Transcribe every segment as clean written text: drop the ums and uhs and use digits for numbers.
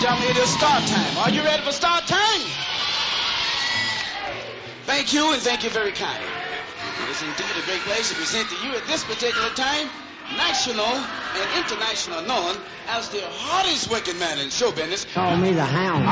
gentlemen, it is start time. Are you ready for start time? Thank you, and thank you very kindly. It is indeed a great pleasure to present to you at this particular time national and international known as the hardest working man in show business. Call me the Hound.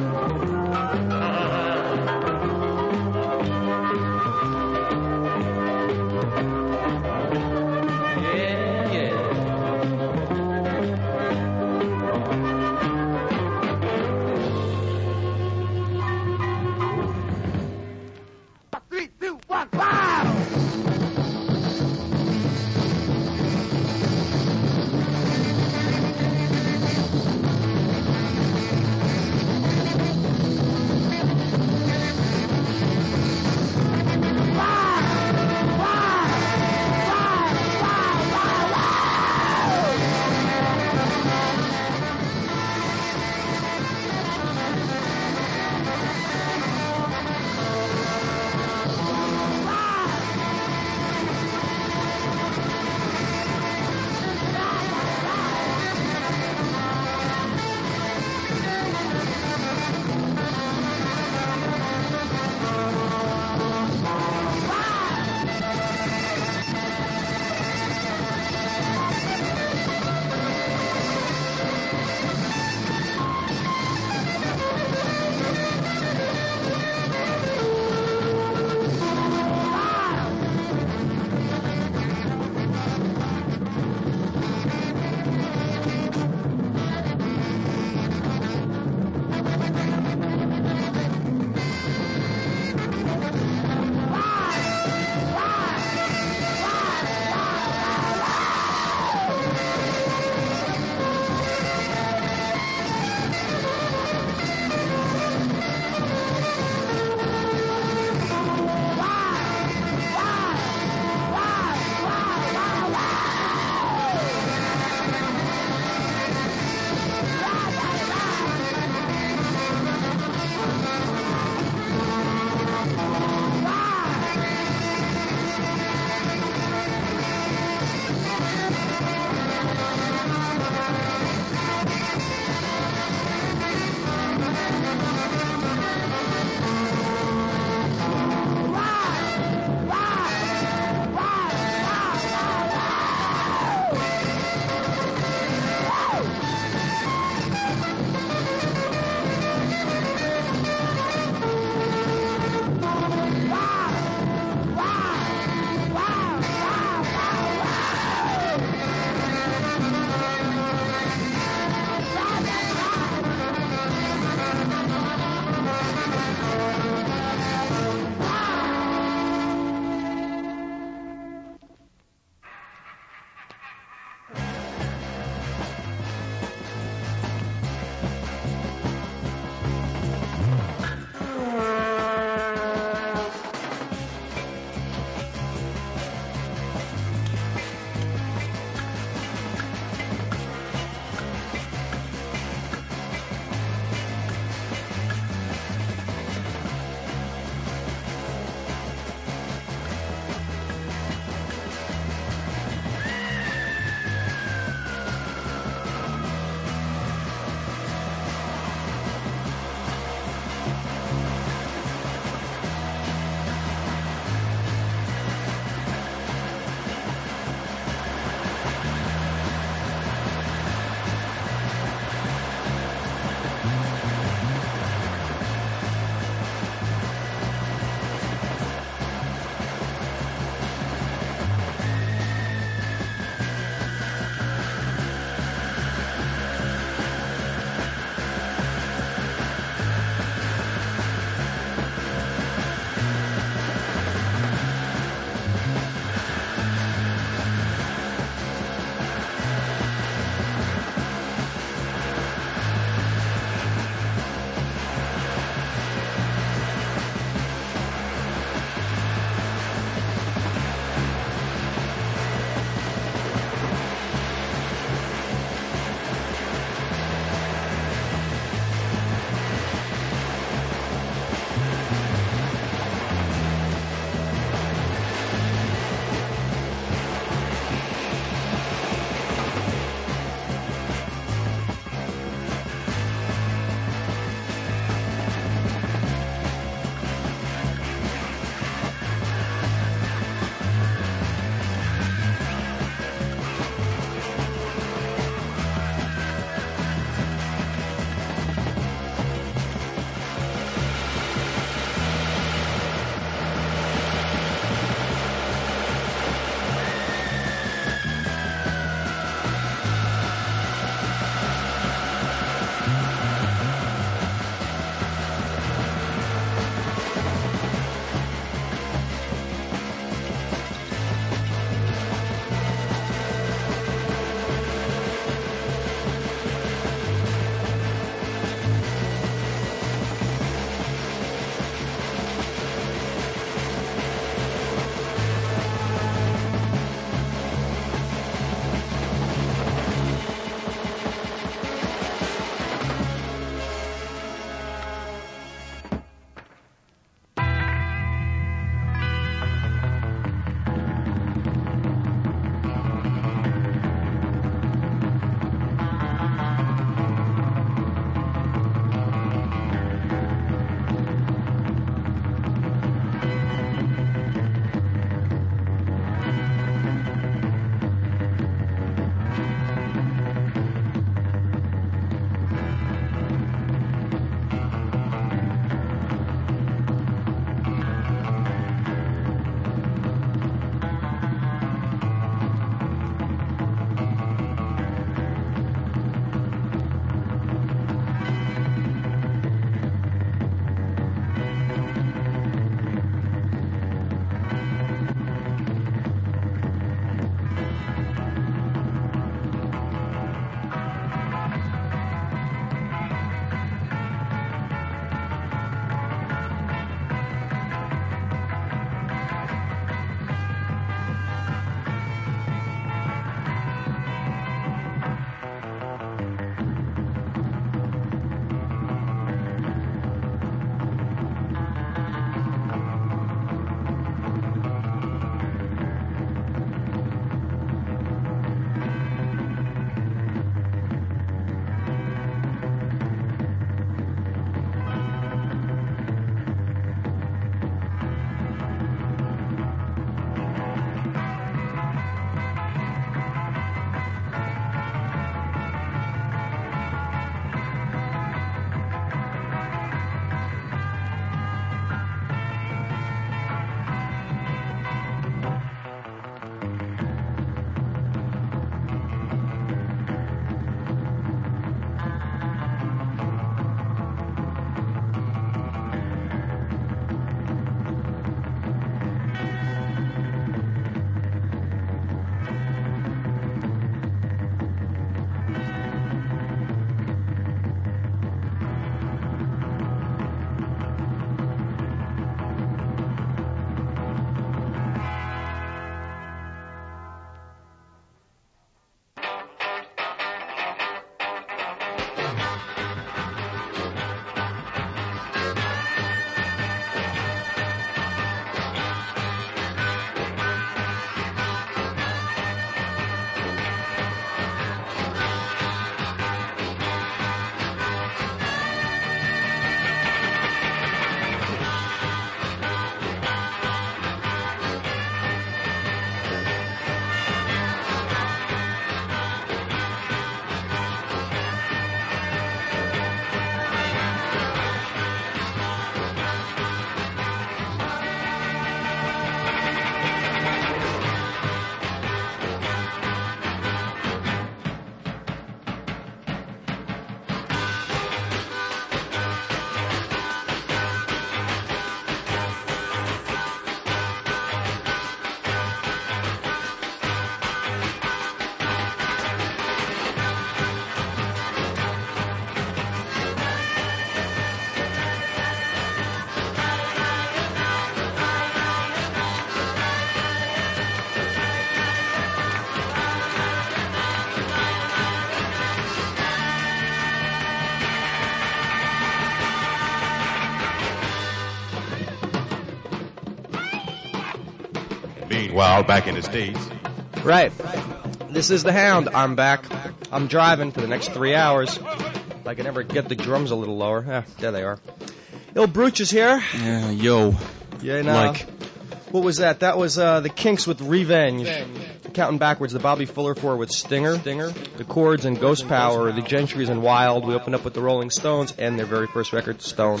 Well, back in the States. Right. This is the Hound. I'm back. I'm driving for the next 3 hours. If I can ever get the drums a little lower. There they are. Il Bruch is here. Yeah, yo. Yeah, no. What was that? That was the Kinks with Revenge. Counting backwards, the Bobby Fuller 4 with Stinger, the Chords and Ghost Power, the Gentrys and Wild. We opened up with the Rolling Stones and their very first record, Stones.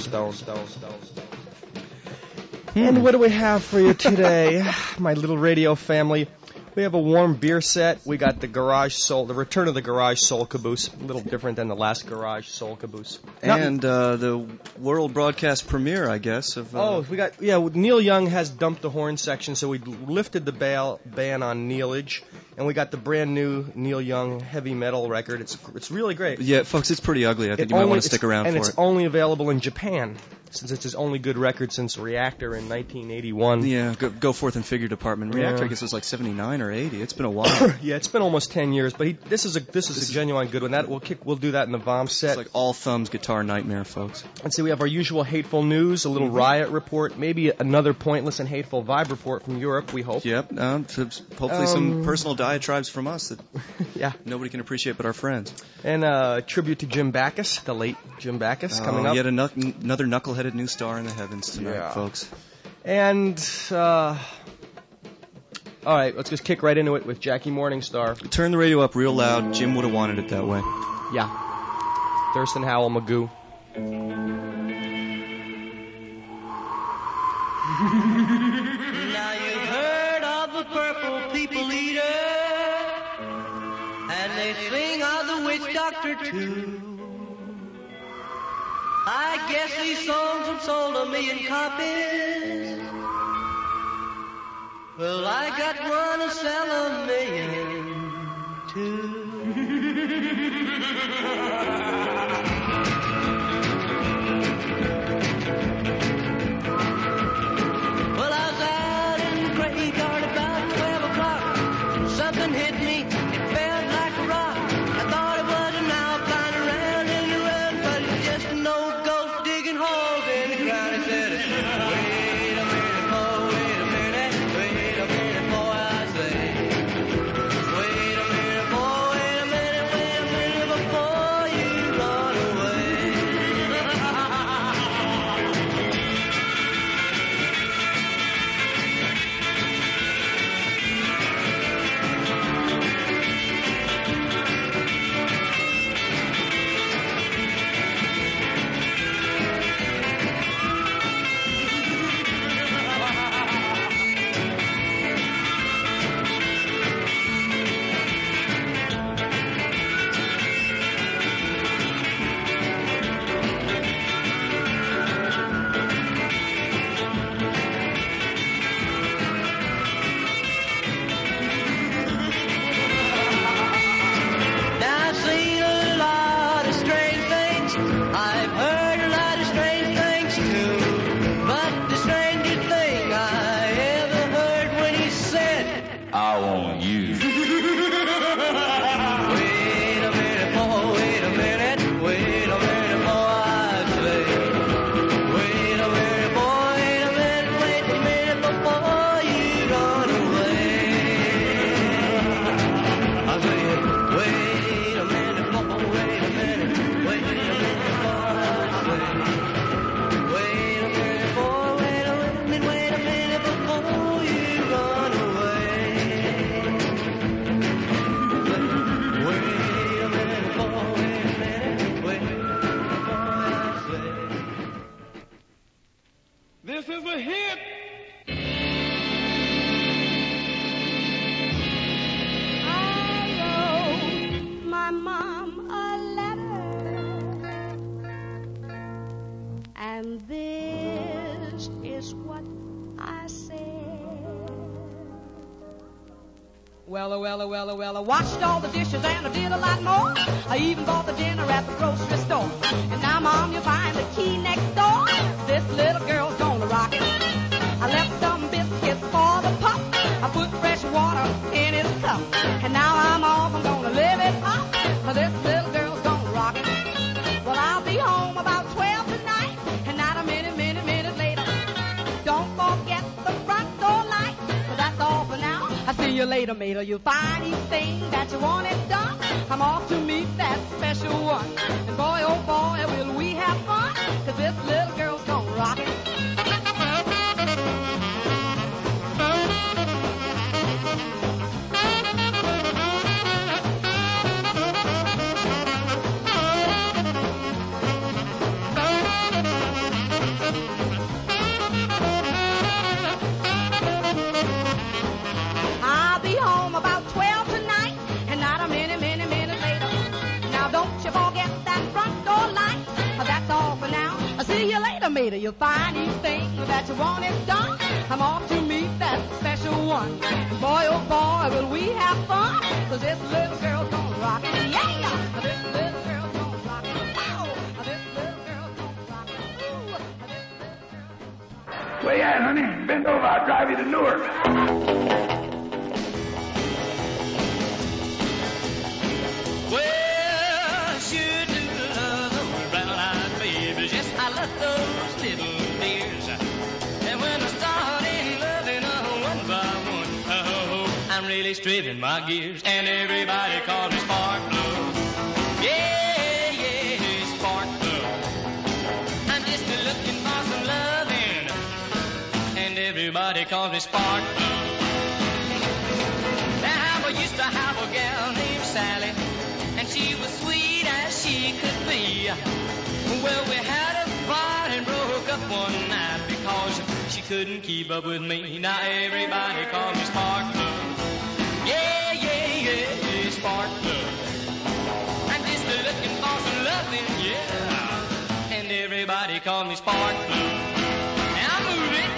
And what do we have for you today, my little radio family? We have a warm beer set. We got the return of the Garage Soul Caboose. A little different than the last Garage Soul Caboose. And the world broadcast premiere, I guess. Neil Young has dumped the horn section, so we lifted the ban on Neilage. And we got the brand new Neil Young heavy metal record. It's really great. Yeah, folks, it's pretty ugly. I think you might want to stick around for it. And it's only available in Japan, since it's his only good record since Reactor in 1981. Yeah, go forth and figure department. Reactor, I guess, was like 79 or 80. It's been a while. Yeah, it's been almost 10 years, but this is a genuine good one. We'll do that in the Vom set. It's like all thumbs guitar nightmare, folks. And so we have our usual hateful news, a little riot report, maybe another pointless and hateful vibe report from Europe, we hope. Yep, hopefully some personal diatribes from us that nobody can appreciate but our friends. And a tribute to Jim Backus, the late Jim Backus, coming up. Yet another knuckleheaded new star in the heavens tonight, folks. And, all right, let's just kick right into it with Jackie Morningstar. Turn the radio up real loud. Jim would have wanted it that way. Yeah. Thurston Howell Magoo. Now you've heard of the purple people eater, and they sing of the witch doctor too. I guess these songs have sold 1 million copies. Well, I got one to sell 1 million too. Well, I was out in the graveyard about 12 o'clock. Something hit me, it felt like a rock. I thought it was an owl flying around in the road, but it's just an old ghost digging holes in the ground. It said, wait a minute, boy, wait a minute, boy, I say. Wait a minute, boy, wait a minute before you run away. Now I've seen a lot of strange things. I've heard a lot of strange things too. But the strangest thing I ever heard when he said, I want you. wait a minute, boy, wait a minute, boy, I say. Wait a minute, boy, wait a minute before you run away. I say, wait a minute, boy, wait a minute, boy, I say. Wait a minute, boy, wait a minute before you run away. Wait a minute, boy, wait a minute, boy, I say. This is a hit. I wrote my mom a letter, and this is what I said. Well, I washed all the dishes and I did a lot more. I even bought the dinner at the grocery store. And now, Mom, you'll find the key next door. This little girl's gonna rock it. I left some biscuits for the pup. I put fresh water in his cup. And now I'm off, I'm gonna live it up. For this little girl's gonna rock it. Well, I'll be home about 12 tonight. And not a minute later. Don't forget the front door light. But that's all for now. you later, mate. You'll find each thing that you want it done. I'm off to meet that special one. And boy, oh boy, will we have fun. 'Cause this little girl's gonna rock it. I'll be home about 12 tonight, and not a minute later. Now don't you forget that front door light. That's all for now. I'll see you later, mate. You'll find each thing that you want it done. I'm off to meet that special one. Boy, oh boy, will we have fun. 'Cause this little girl's gonna rock it. Yeah! This little girl's gonna rock it. Wow! This little girl's gonna rock it. Ooh! This little girl. Where you at, honey? Bend over, I'll drive you to Newark. Well, sure do love those brown-eyed babies. Yes, I love those little dears. And when I started loving her one by one, oh, I'm really straining my gears. And everybody calls me Spark Plug. Yeah, yeah, Spark Plug. I'm just looking for some loving. And everybody calls me Spark Plug. Now, I used to have a gal named Sally. And she was sweet as she could be. Well, we had a fight and broke up one night because she couldn't keep up with me. Now everybody calls me Spark Plug. Yeah, yeah, yeah, Spark Plug. I'm just looking for some loving, yeah. And everybody calls me Spark Plug. Now move it.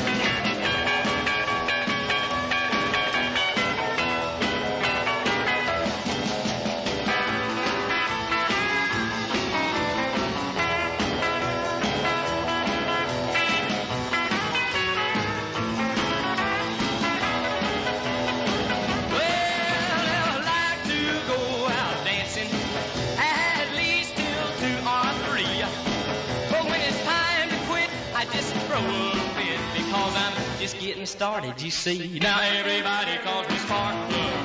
Just getting started, you see. Now everybody calls me Spark Plug.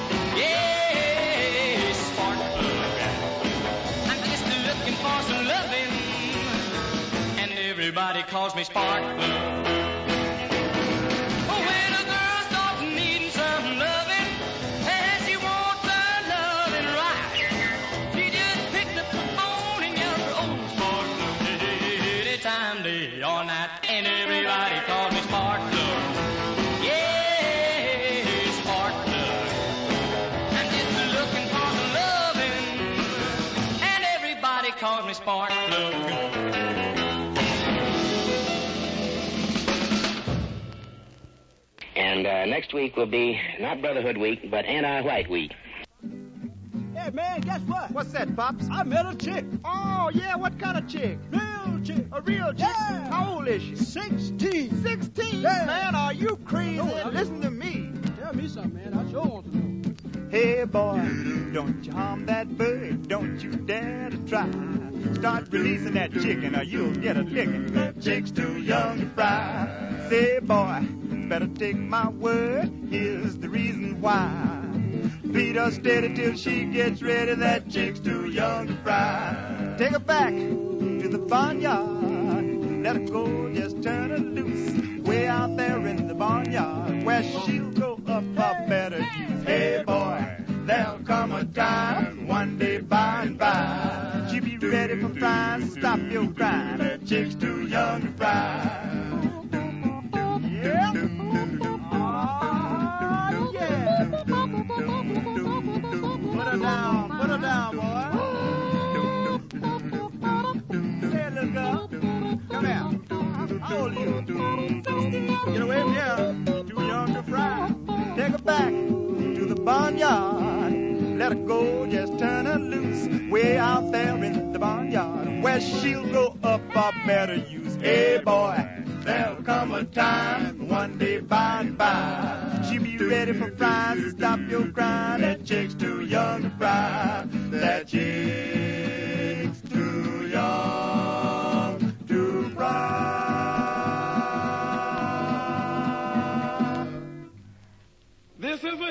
Yeah, Spark Plug. I'm just looking for some loving, and everybody calls me Spark Plug. Oh, when a girl starts needing some loving, and she wants her loving right, she just picks up the phone and yells for old Spark Plug. Anytime, day or night, and everybody calls me Spark Plug. Calls me Spark Plug. And next week will be not Brotherhood Week, but Anti-White Week. Hey, man, guess what? What's that, Pops? I met a chick. Oh, yeah, what kind of chick? Real chick. A real chick? Yeah. How old is she? 16. 16? Yeah. Man, are you crazy? No, Listen to me. Tell me something, man. I sure want to know. Hey, boy, don't you harm that bird. Don't you dare to try. Start releasing that chicken or you'll get a licking. That chick's too young to fry. Say, boy, better take my word. Here's the reason why. Beat her steady till she gets ready. That chick's too young to fry. Take her back to the barnyard. Let her go, just turn her loose. Way out there in the barnyard where she'll go up a better use. Hey, boy, there'll come a time one day by and by. She'll be ready for frying, so stop your crying. That chick's too young to fry. Yeah. Oh, yeah. Put her down, boy. Hey, little girl, come here. How old are you? Get away from here. Too young to fry. Take her back to the barnyard. Let her go, just turn her loose. Way out there in the barnyard where she'll go up a better use. Hey, boy, there'll come a time one day by and by. She'll be ready for frying, so stop your crying. That chick's too young to fry. That chick's too young to fry. This is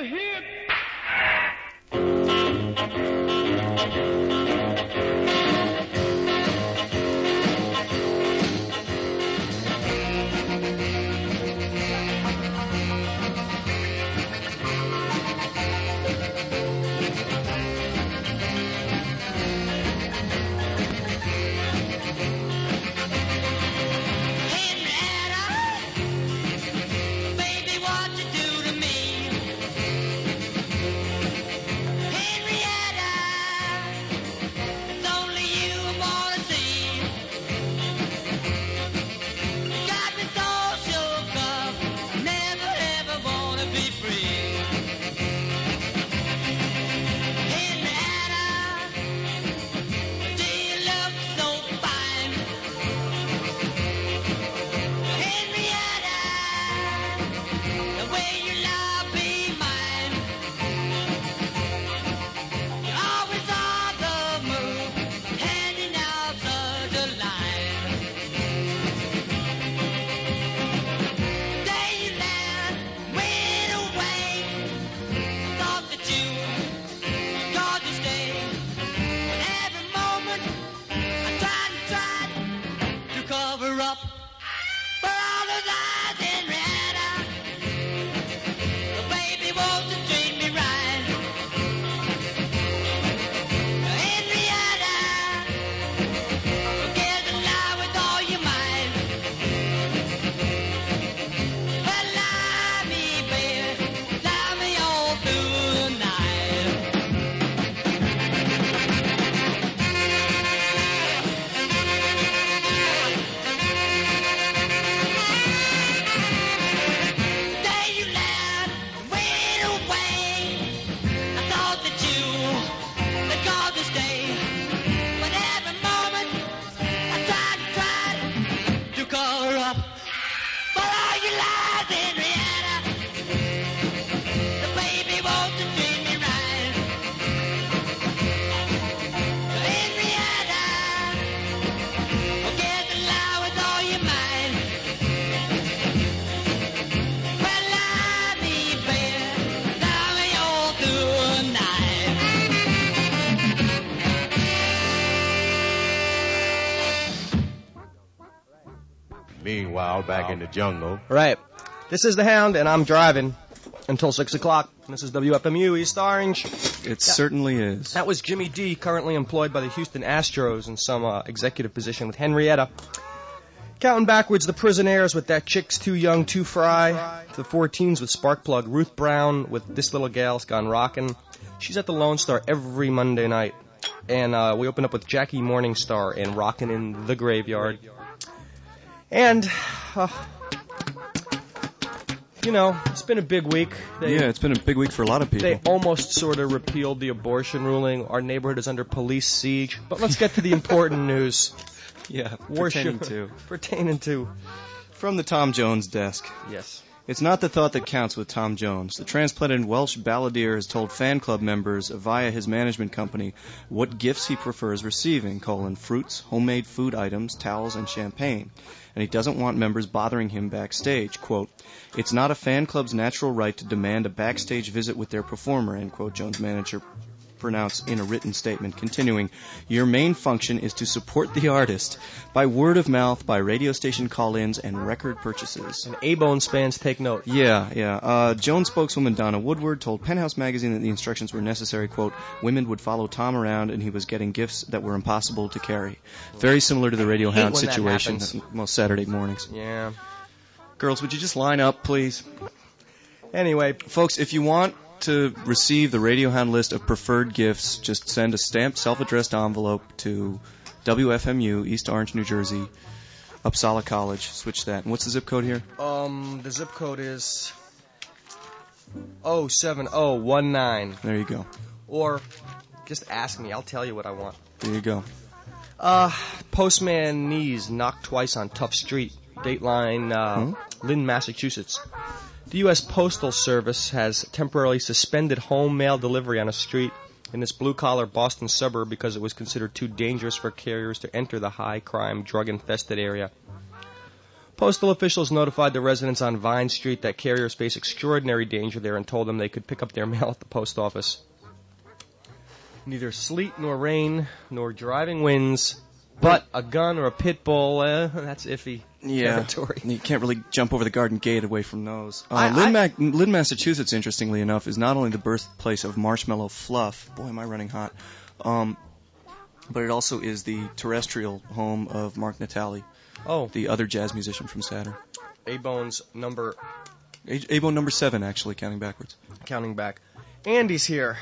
Meanwhile, back in the jungle. Right. This is The Hound, and I'm driving until 6 o'clock. This is WFMU East Orange. It certainly is. That was Jimmy D, currently employed by the Houston Astros in some executive position with Henrietta. Counting backwards, the Prisonaires with That Chick's Too Young, Too Fry. The 14s with Sparkplug. Ruth Brown with This Little Gal's Gone Rockin'. She's at the Lone Star every Monday night. And we open up with Jackie Morningstar and Rockin' in the Graveyard. And, it's been a big week. It's been a big week for a lot of people. They almost sort of repealed the abortion ruling. Our neighborhood is under police siege. But let's get to the important news. Yeah, pertaining to. From the Tom Jones desk. Yes. It's not the thought that counts with Tom Jones. The transplanted Welsh balladeer has told fan club members via his management company what gifts he prefers receiving, fruits, homemade food items, towels, and champagne. And he doesn't want members bothering him backstage. Quote, "It's not a fan club's natural right to demand a backstage visit with their performer," end quote, Jones' manager pronounced in a written statement. Continuing, "Your main function is to support the artist by word of mouth, by radio station call-ins, and record purchases." And A-Bones fans take note. Yeah. Jones spokeswoman Donna Woodward told Penthouse magazine that the instructions were necessary. Quote, "Women would follow Tom around and he was getting gifts that were impossible to carry." Very similar to the Radio Hound situation most Saturday mornings. Yeah. Girls, would you just line up, please? Anyway, folks, if you want to receive the Radio Hound list of preferred gifts, just send a stamped self-addressed envelope to WFMU, East Orange, New Jersey, Uppsala College. Switch that. And what's the zip code here? The zip code is 07019. There you go. Or just ask me. I'll tell you what I want. There you go. Postman knees knocked twice on Tough Street. Dateline, Lynn, Massachusetts. The U.S. Postal Service has temporarily suspended home mail delivery on a street in this blue-collar Boston suburb because it was considered too dangerous for carriers to enter the high-crime, drug-infested area. Postal officials notified the residents on Vine Street that carriers face extraordinary danger there and told them they could pick up their mail at the post office. Neither sleet nor rain nor driving winds, but a gun or a pit bull, that's iffy territory. You can't really jump over the garden gate away from those. Lynn, Massachusetts, interestingly enough, is not only the birthplace of Marshmallow Fluff. Boy, am I running hot. But it also is the terrestrial home of Mark Natale, the other jazz musician from Saturn. A-Bone's number... A-Bone number 7, actually, counting backwards. Counting back. Andy's here.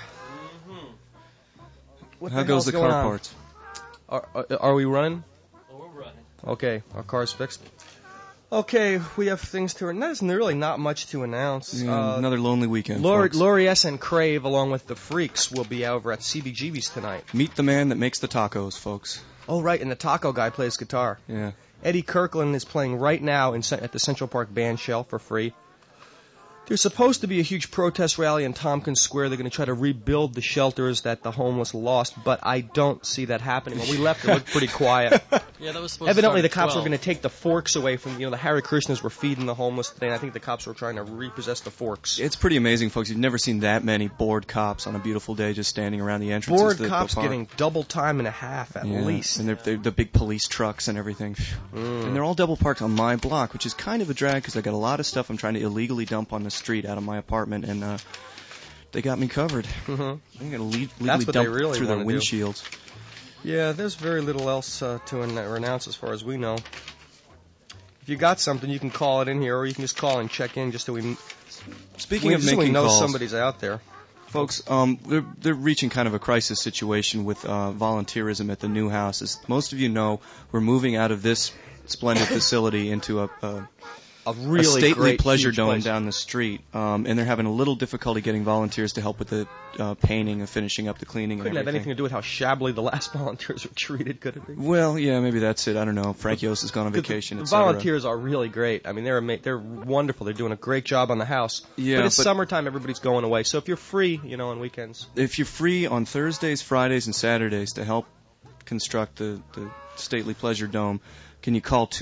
How goes the car parts? Are we running? Oh, we're running. Okay, our car's fixed. Okay, we have things to... There's really not much to announce. Yeah, another lonely weekend, Laurie S. and Crave, along with the Freaks, will be over at CBGB's tonight. Meet the man that makes the tacos, folks. Oh, right, and the taco guy plays guitar. Yeah. Eddie Kirkland is playing right now at the Central Park Band Shell for free. There's supposed to be a huge protest rally in Tompkins Square. They're going to try to rebuild the shelters that the homeless lost, but I don't see that happening. When we left, it looked pretty quiet. Yeah, that was supposed Evidently, to the start cops at were 12. going to take the forks away from, the Hare Krishnas were feeding the homeless today, and I think the cops were trying to repossess the forks. It's pretty amazing, folks. You've never seen that many bored cops on a beautiful day just standing around the entrances. Bored to the cops park. getting double time and a half at least. And they're the big police trucks and everything. And they're all double parked on my block, which is kind of a drag because I got a lot of stuff I'm trying to illegally dump on the street out of my apartment, and they got me covered. I'm going to legally dump really through their wanna do. windshields. Yeah, there's very little else to announce as far as we know. If you got something, you can call it in here, or you can just call and check in just so we... Speaking of making know calls, somebody's out there. Folks, they're reaching kind of a crisis situation with volunteerism at the new house. As most of you know, we're moving out of this splendid facility into a really stately great, pleasure huge dome place. down the street, and they're having a little difficulty getting volunteers to help with the painting and finishing up the cleaning Couldn't and have everything. anything to do with how shabbily the last volunteers were treated, could it be? Well, yeah, maybe that's it. I don't know. Frank Yost has gone on vacation, The etc. volunteers are really great. I mean, they're wonderful. They're doing a great job on the house. Yeah, but it's but- summertime. Everybody's going away. So if you're free, on weekends. If you're free on Thursdays, Fridays, and Saturdays to help construct the stately pleasure dome, can you call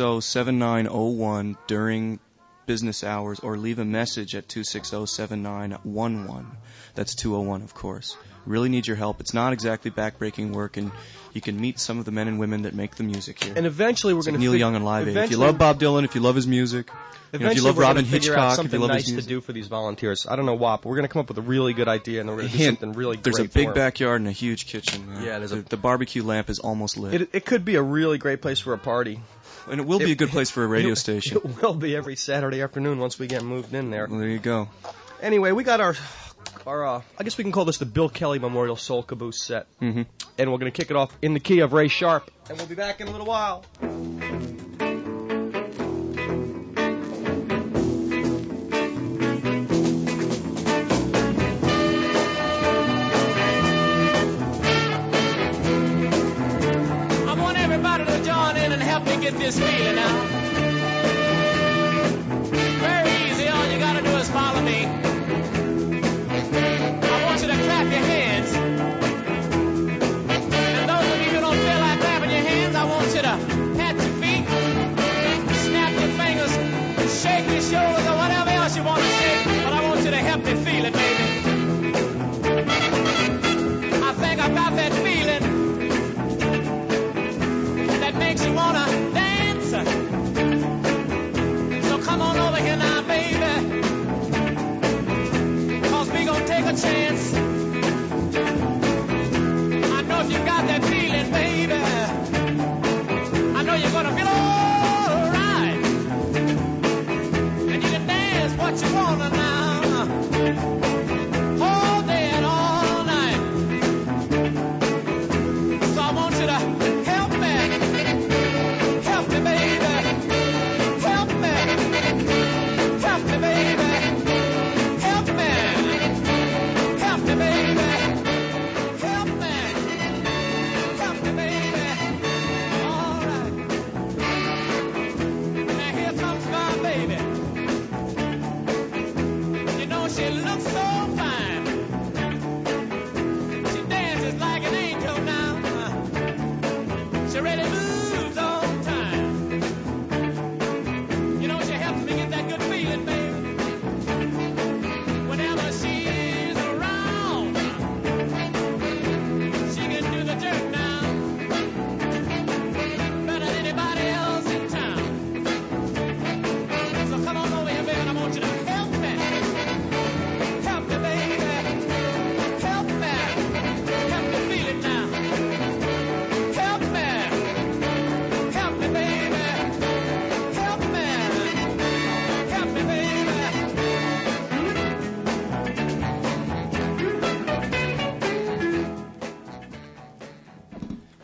260-7901 during business hours or leave a message at 260-7911. That's 201, of course. Really need your help. It's not exactly backbreaking work, and you can meet some of the men and women that make the music here. And eventually we're It's going to Neil Young and Live Aid. If you love Bob Dylan, if you love his music, if you love Robin Hitchcock, if you love his nice music. to do for these volunteers. I don't know what, but we're going to come up with a really good idea, and we're going to do something really great. There's a for big them. backyard and a huge kitchen. Yeah, the barbecue lamp is almost lit. It could be a really great place for a party. And it will be a good place for a radio station. It will be every Saturday afternoon once we get moved in there. Well, there you go. Anyway, we got our I guess we can call this the Bill Kelly Memorial Soul Caboose set. Mm-hmm. And we're going to kick it off in the key of Ray Sharp. And we'll be back in a little while. I want everybody to join in and help me get this feeling out. Very easy, all you gotta do is follow me. I want you to clap your hands. And those of you who don't feel like clapping your hands, I want you to pat your feet, snap your fingers, shake your shoulders, or whatever else you want to shake. But I want you to help me feel it, baby. I think I've got that feeling that makes you wanna dance.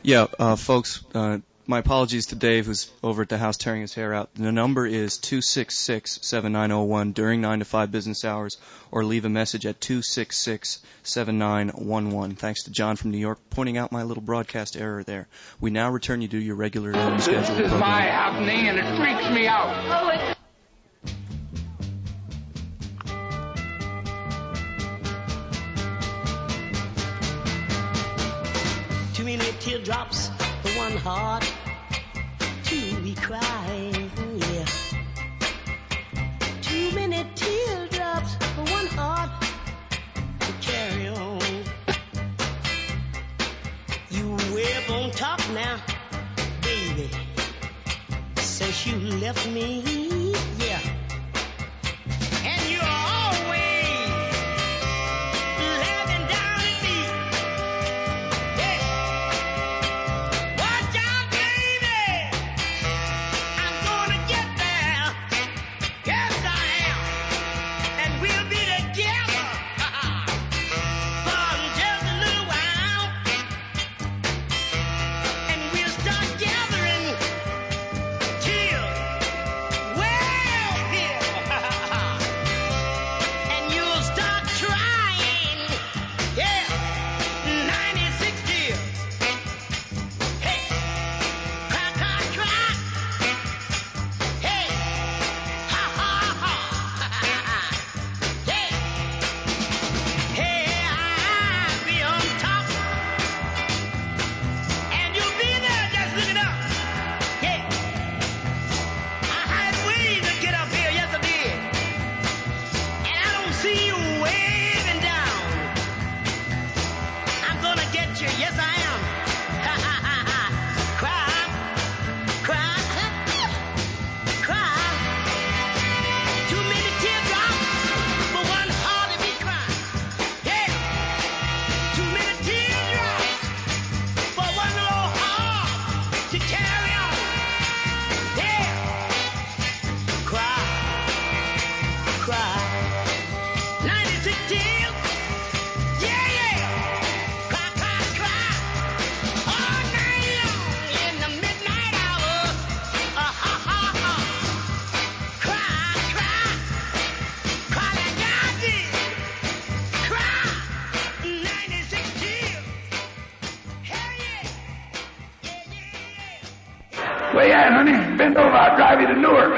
Yeah, folks, my apologies to Dave, who's over at the house tearing his hair out. The number is 266-7901 during 9 to 5 business hours, or leave a message at 266-7911. Thanks to John from New York pointing out my little broadcast error there. We now return you to your regularly scheduled This is program. my happening, and it freaks me out. Too many teardrops for one heart to be crying, yeah. Too many teardrops for one heart to carry on. You way up on top now, baby, since you left me, yeah. And you're always laughing down at me. Hey, watch out, baby. I'm gonna get there. Yes, I am. And we'll be together for just a little while. And we'll start gathering tears way up here. And you'll start crying. Yeah, 96 tears. Hey, cry, cry, cry. Hey, ha, ha, ha. Hey, hey, I'll be on top. And you'll be there just looking up. Yeah, I had ways to get up here, yes I did. And I don't see you waving down. I'm gonna get you, yes I am. Ha ha ha ha. Cry, cry, cry. Too many teardrops for one heart to be crying. Yeah, too many teardrops for one little heart to carry on. Yeah, cry, cry. 96 tears. Yeah, yeah. Cry, cry, cry. All night long in the midnight hour. Ha, ha, ha. Cry, cry. Cry like I did. Cry. 96 tears. Hell yeah. Yeah, yeah, yeah. Where you at, honey? Bend over, I'll drive you to Newark.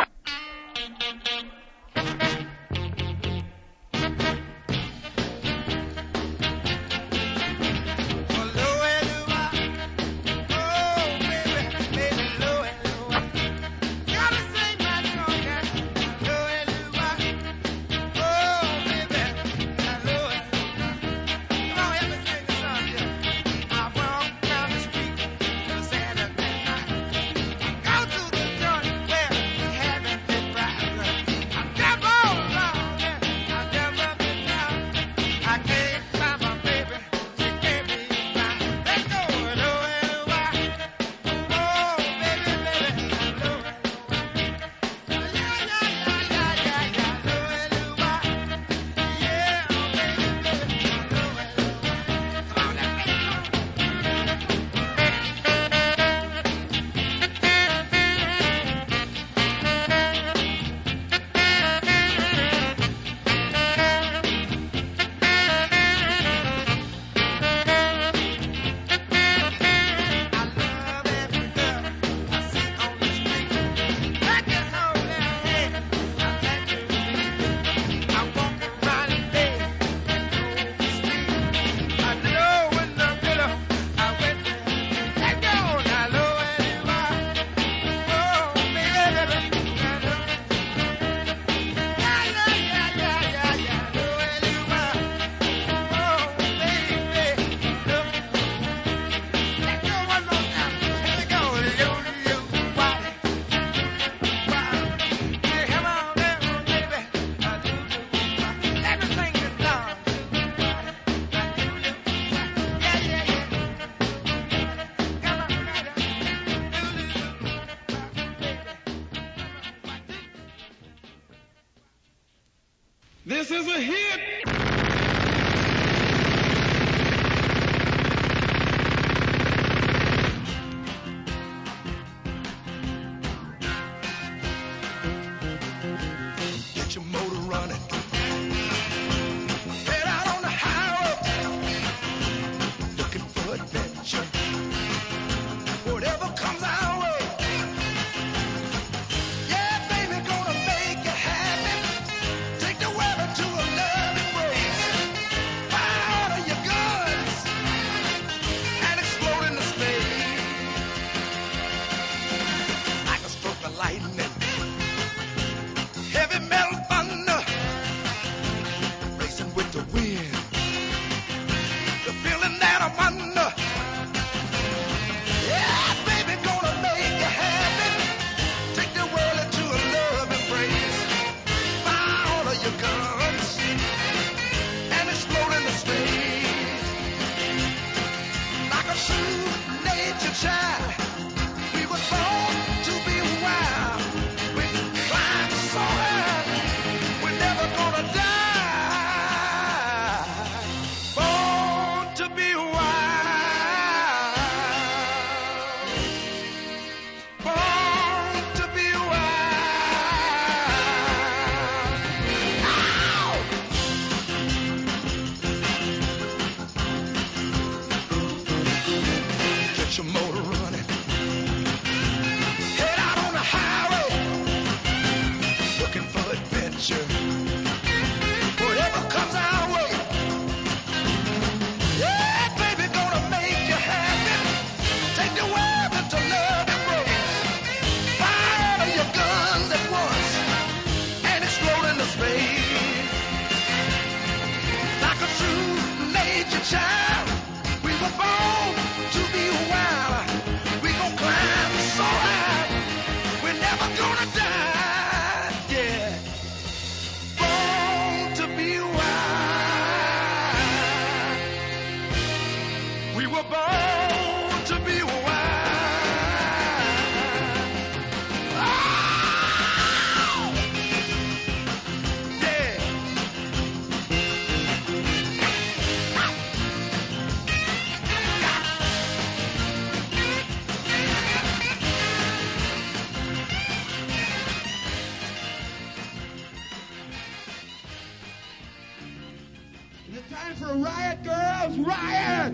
This is a hit. your motor running. Head out on the highway, looking for adventure. Whatever comes our way. Yeah, baby, gonna make you happy. Take the world into love and race. Fire all your guns at once and explode into space. Like a true nature child, we were born to be wild. We gon' climb so high, we're never gonna die. Yeah, born to be wild. We were born to be wild. Oh! Yeah. Is it time for a riot, girls? Riot!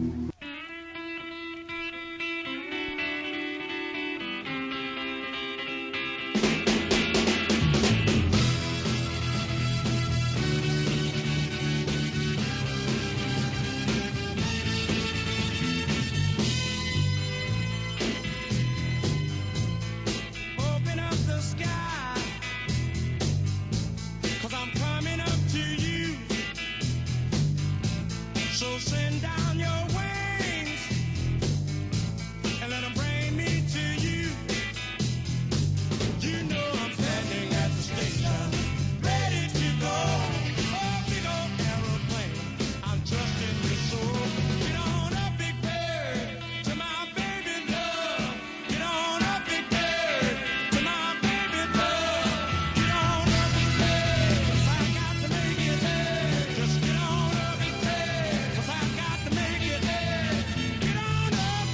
Open up the sky, 'cause I'm coming up to you. So send down your wings and let them bring me to you. You know I'm standing at the station, ready to go. Oh, big old aeroplane, I'm trusting your soul. Get on up, big bird, to my baby love. Get on up, big bird, to my baby love. Get on up, big bird, 'cause I got to make it there. Just get on up, big bird, 'cause I got to make it there. Get on up.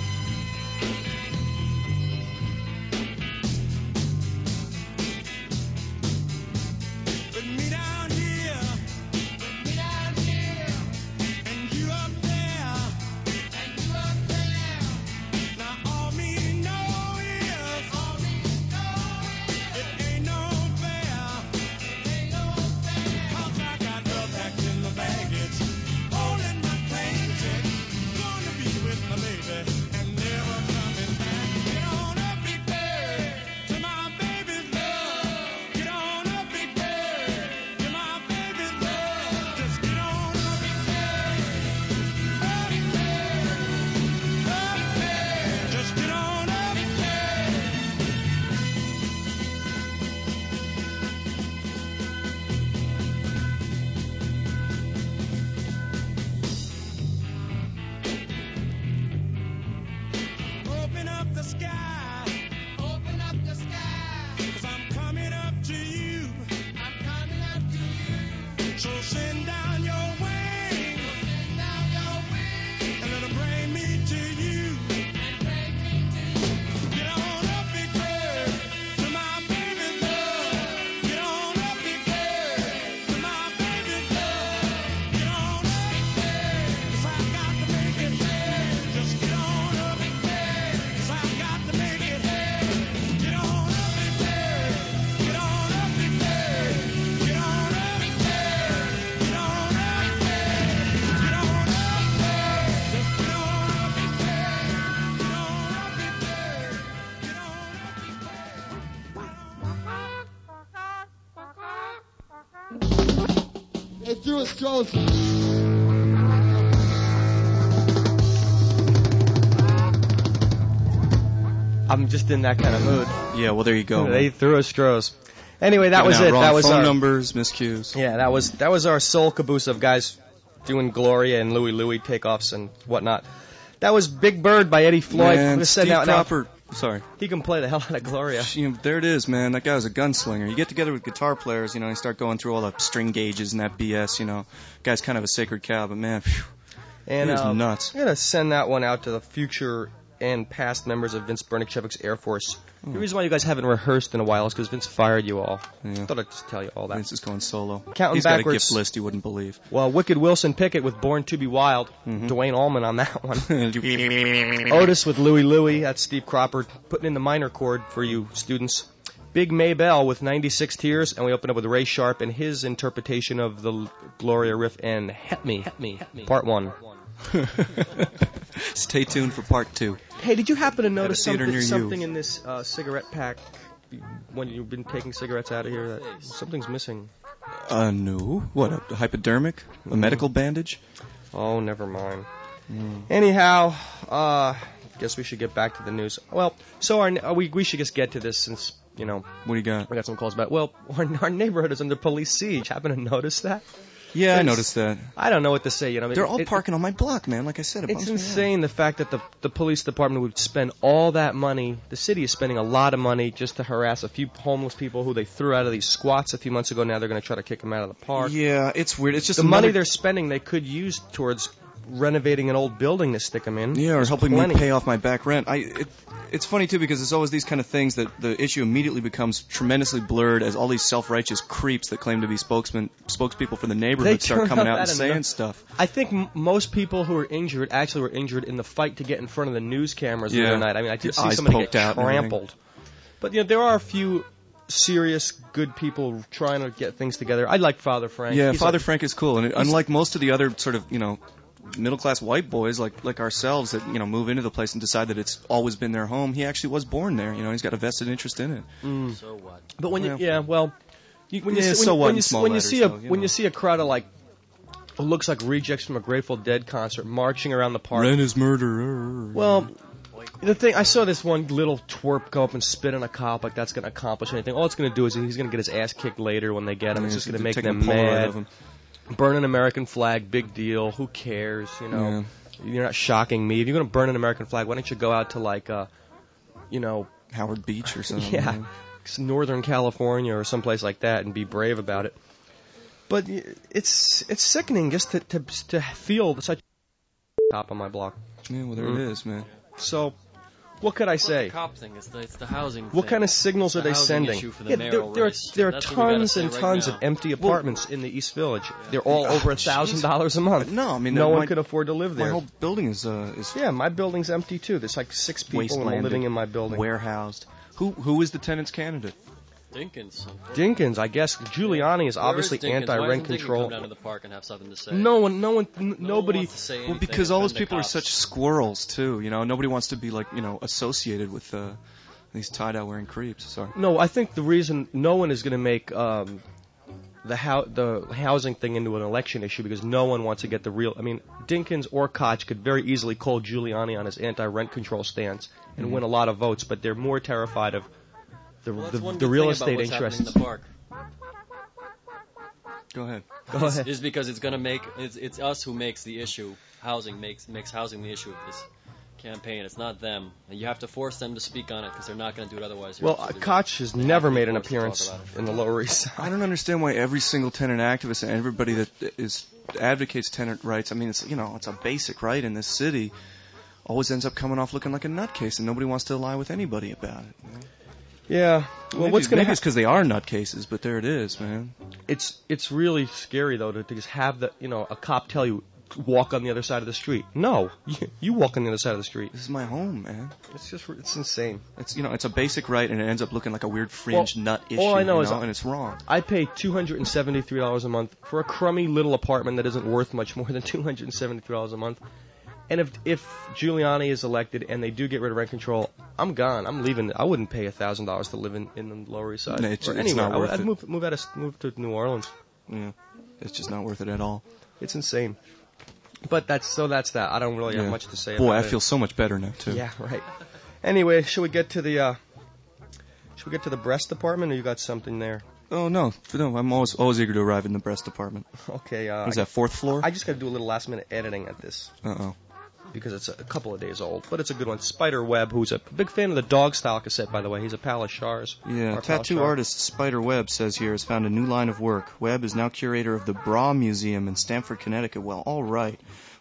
Put me down here, and you up there, Now all me know is, it ain't no fair, 'cause I got love packed in the baggage, holding my plane ticket, gonna be with my baby, and never coming back. Get on up, big bird, to my baby's love. Get on up, big bird, to my baby's love. Just get on up, big bird, up, big bird, up, big bird. Just get on up, big bird. Open up the sky, 'cause I'm coming up to you. So send down your wings, and let them bring me to you. Get on up, big bird, to my baby love. Get on up, big bird, to my baby love. Get on up, big bird, 'cause I got to make it there. Just get on up, big bird, 'cause I got to make it there. Get on up, big bird, get on up, big bird, get on up, big bird, get on up, big bird, get on up, bird, just get on up, big bird, get on up, big bird, get on up, big bird. Hey, through a Stroh's. I'm just in that kind of mood. Yeah, well, there you go. They threw us Strohs. Anyway, that Giving was out it. wrong That was phone our numbers, miscues. Yeah, that was our soul caboose of guys doing Gloria and Louie Louie takeoffs and whatnot. That was Big Bird by Eddie Floyd. Man, Just said Steve now- Cropper. Sorry. He can play the hell out of Gloria. There it is, man. That guy was a gunslinger. You get together with guitar players, you know, and you start going through all the string gauges and that BS, you know. Guy's kind of a sacred cow, but man, phew, And he was nuts. I'm gonna send that one out to the future and past members of Vince Bernichevic's Air Force. The reason why you guys haven't rehearsed in a while is because Vince fired you all. Yeah. I thought I'd just tell you all that. Vince is going solo. Counting He's backwards. got a gift list you wouldn't believe. Well, Wicked Wilson Pickett with Born to Be Wild. Dwayne Allman on that one. Otis with Louie Louie. That's Steve Cropper putting in the minor chord for you students. Big Maybell with 96 Tears, and we open up with Ray Sharp and his interpretation of the Gloria riff and Help Me, Part 1. Stay tuned for Part 2. Hey, did you happen to notice theater near you. something in this cigarette pack when you've been taking cigarettes out of here? That something's missing. No. What, a hypodermic? A medical bandage? Oh, never mind. Anyhow, guess we should get back to the news. Well, so we should just get to this since, you know. What do you got? We got some calls about. Well, our neighborhood is under police siege. Happen to notice that? Yeah, I noticed that. I don't know what to say. You know, They're all parking on my block, man. Like I said, it's insane the fact that the police department would spend all that money. The city is spending a lot of money just to harass a few homeless people who they threw out of these squats a few months ago. Now they're going to try to kick them out of the park. Yeah, it's weird. It's just the money they're spending they could use towards renovating an old building to stick them in. Yeah, or There's helping plenty. me pay off my back rent. It's funny, too, because it's always these kind of things that the issue immediately becomes tremendously blurred as all these self-righteous creeps that claim to be spokespeople for the neighborhood start coming out and saying stuff. I think most people who were injured actually were injured in the fight to get in front of the news cameras the other night. I mean, I did see somebody get trampled. But, you know, there are a few serious, good people trying to get things together. I like Father Frank. Yeah, Father Frank is cool. And unlike most of the other sort of, you know, middle-class white boys like ourselves that, you know, move into the place and decide that it's always been their home, he actually was born there. You know, he's got a vested interest in it. So what? But when you when you see a crowd of like it looks like rejects from a Grateful Dead concert marching around the park. Ren is murderer. Well, the thing I saw this one little twerp go up and spit on a cop like that's going to accomplish anything. All it's going to do is he's going to get his ass kicked later when they get him. It's just going to make them mad. Burn an American flag, big deal. Who cares? You know, you're not shocking me. If you're going to burn an American flag, why don't you go out to like, you know, Howard Beach or something? Yeah, Northern California or someplace like that, and be brave about it. But it's sickening just to feel such top on my block. Yeah, well there it is, man. So. What could I say? It's the cop thing. It's the housing What thing. kind of signals are they sending? There are tons and tons of empty apartments in the East Village. They're all over $1,000 a month. No, I mean no one could afford to live there. My whole building is yeah, my building's empty too. There's like 6 people living in my building. Warehoused. Who is the tenant's candidate? Dinkins. I guess. Giuliani is obviously anti-rent control. Come down to the park and have something to say? Nobody. Well, because all those people are such squirrels too. You know, nobody wants to be like, you know, associated with these tie-dye wearing creeps. Sorry. No, I think the reason no one is going to make the housing thing into an election issue because no one wants to get the real. I mean, Dinkins or Koch could very easily call Giuliani on his anti-rent control stance and win a lot of votes, but they're more terrified of the real estate interests. Go ahead. Is because it's going to make it's us who makes the issue. Housing makes housing the issue of this campaign. It's not them. And you have to force them to speak on it because they're not going to do it otherwise. Well, Koch has never made an appearance in the Lower East Side. I don't understand why every single tenant activist and everybody that advocates tenant rights. I mean, it's it's a basic right in this city. Always ends up coming off looking like a nutcase, and nobody wants to ally with anybody about it. You know? Yeah. Well, maybe, what's going to happen? Maybe it's because they are nutcases, but there it is, man. It's really scary though to just have a cop tell you walk on the other side of the street. No, you walk on the other side of the street. This is my home, man. It's insane. It's a basic right, and it ends up looking like a weird fringe nut issue. All I know is, and it's wrong. I pay $273 a month for a crummy little apartment that isn't worth much more than $273 a month. And if Giuliani is elected and they do get rid of rent control, I'm gone. I'm leaving. I wouldn't pay $1,000 to live in the Lower East Side. No, it's anywhere. not worth I'd it. move to New Orleans. Yeah, it's just not worth it at all. It's insane. But that's that. I don't really have much to say about it. Boy, I feel so much better now too. Yeah, right. Anyway, should we get to the breast department, or you got something there? Oh no, I'm always eager to arrive in the breast department. Okay. Is that 4th floor? I just got to do a little last minute editing at this. Because it's a couple of days old, but it's a good one. Spider Webb, who's a big fan of the dog style cassette, by the way. He's a pal of Char's. Yeah, tattoo artist Spider Webb says here has found a new line of work. Webb is now curator of the Bra Museum in Stamford, Connecticut. Well, all right.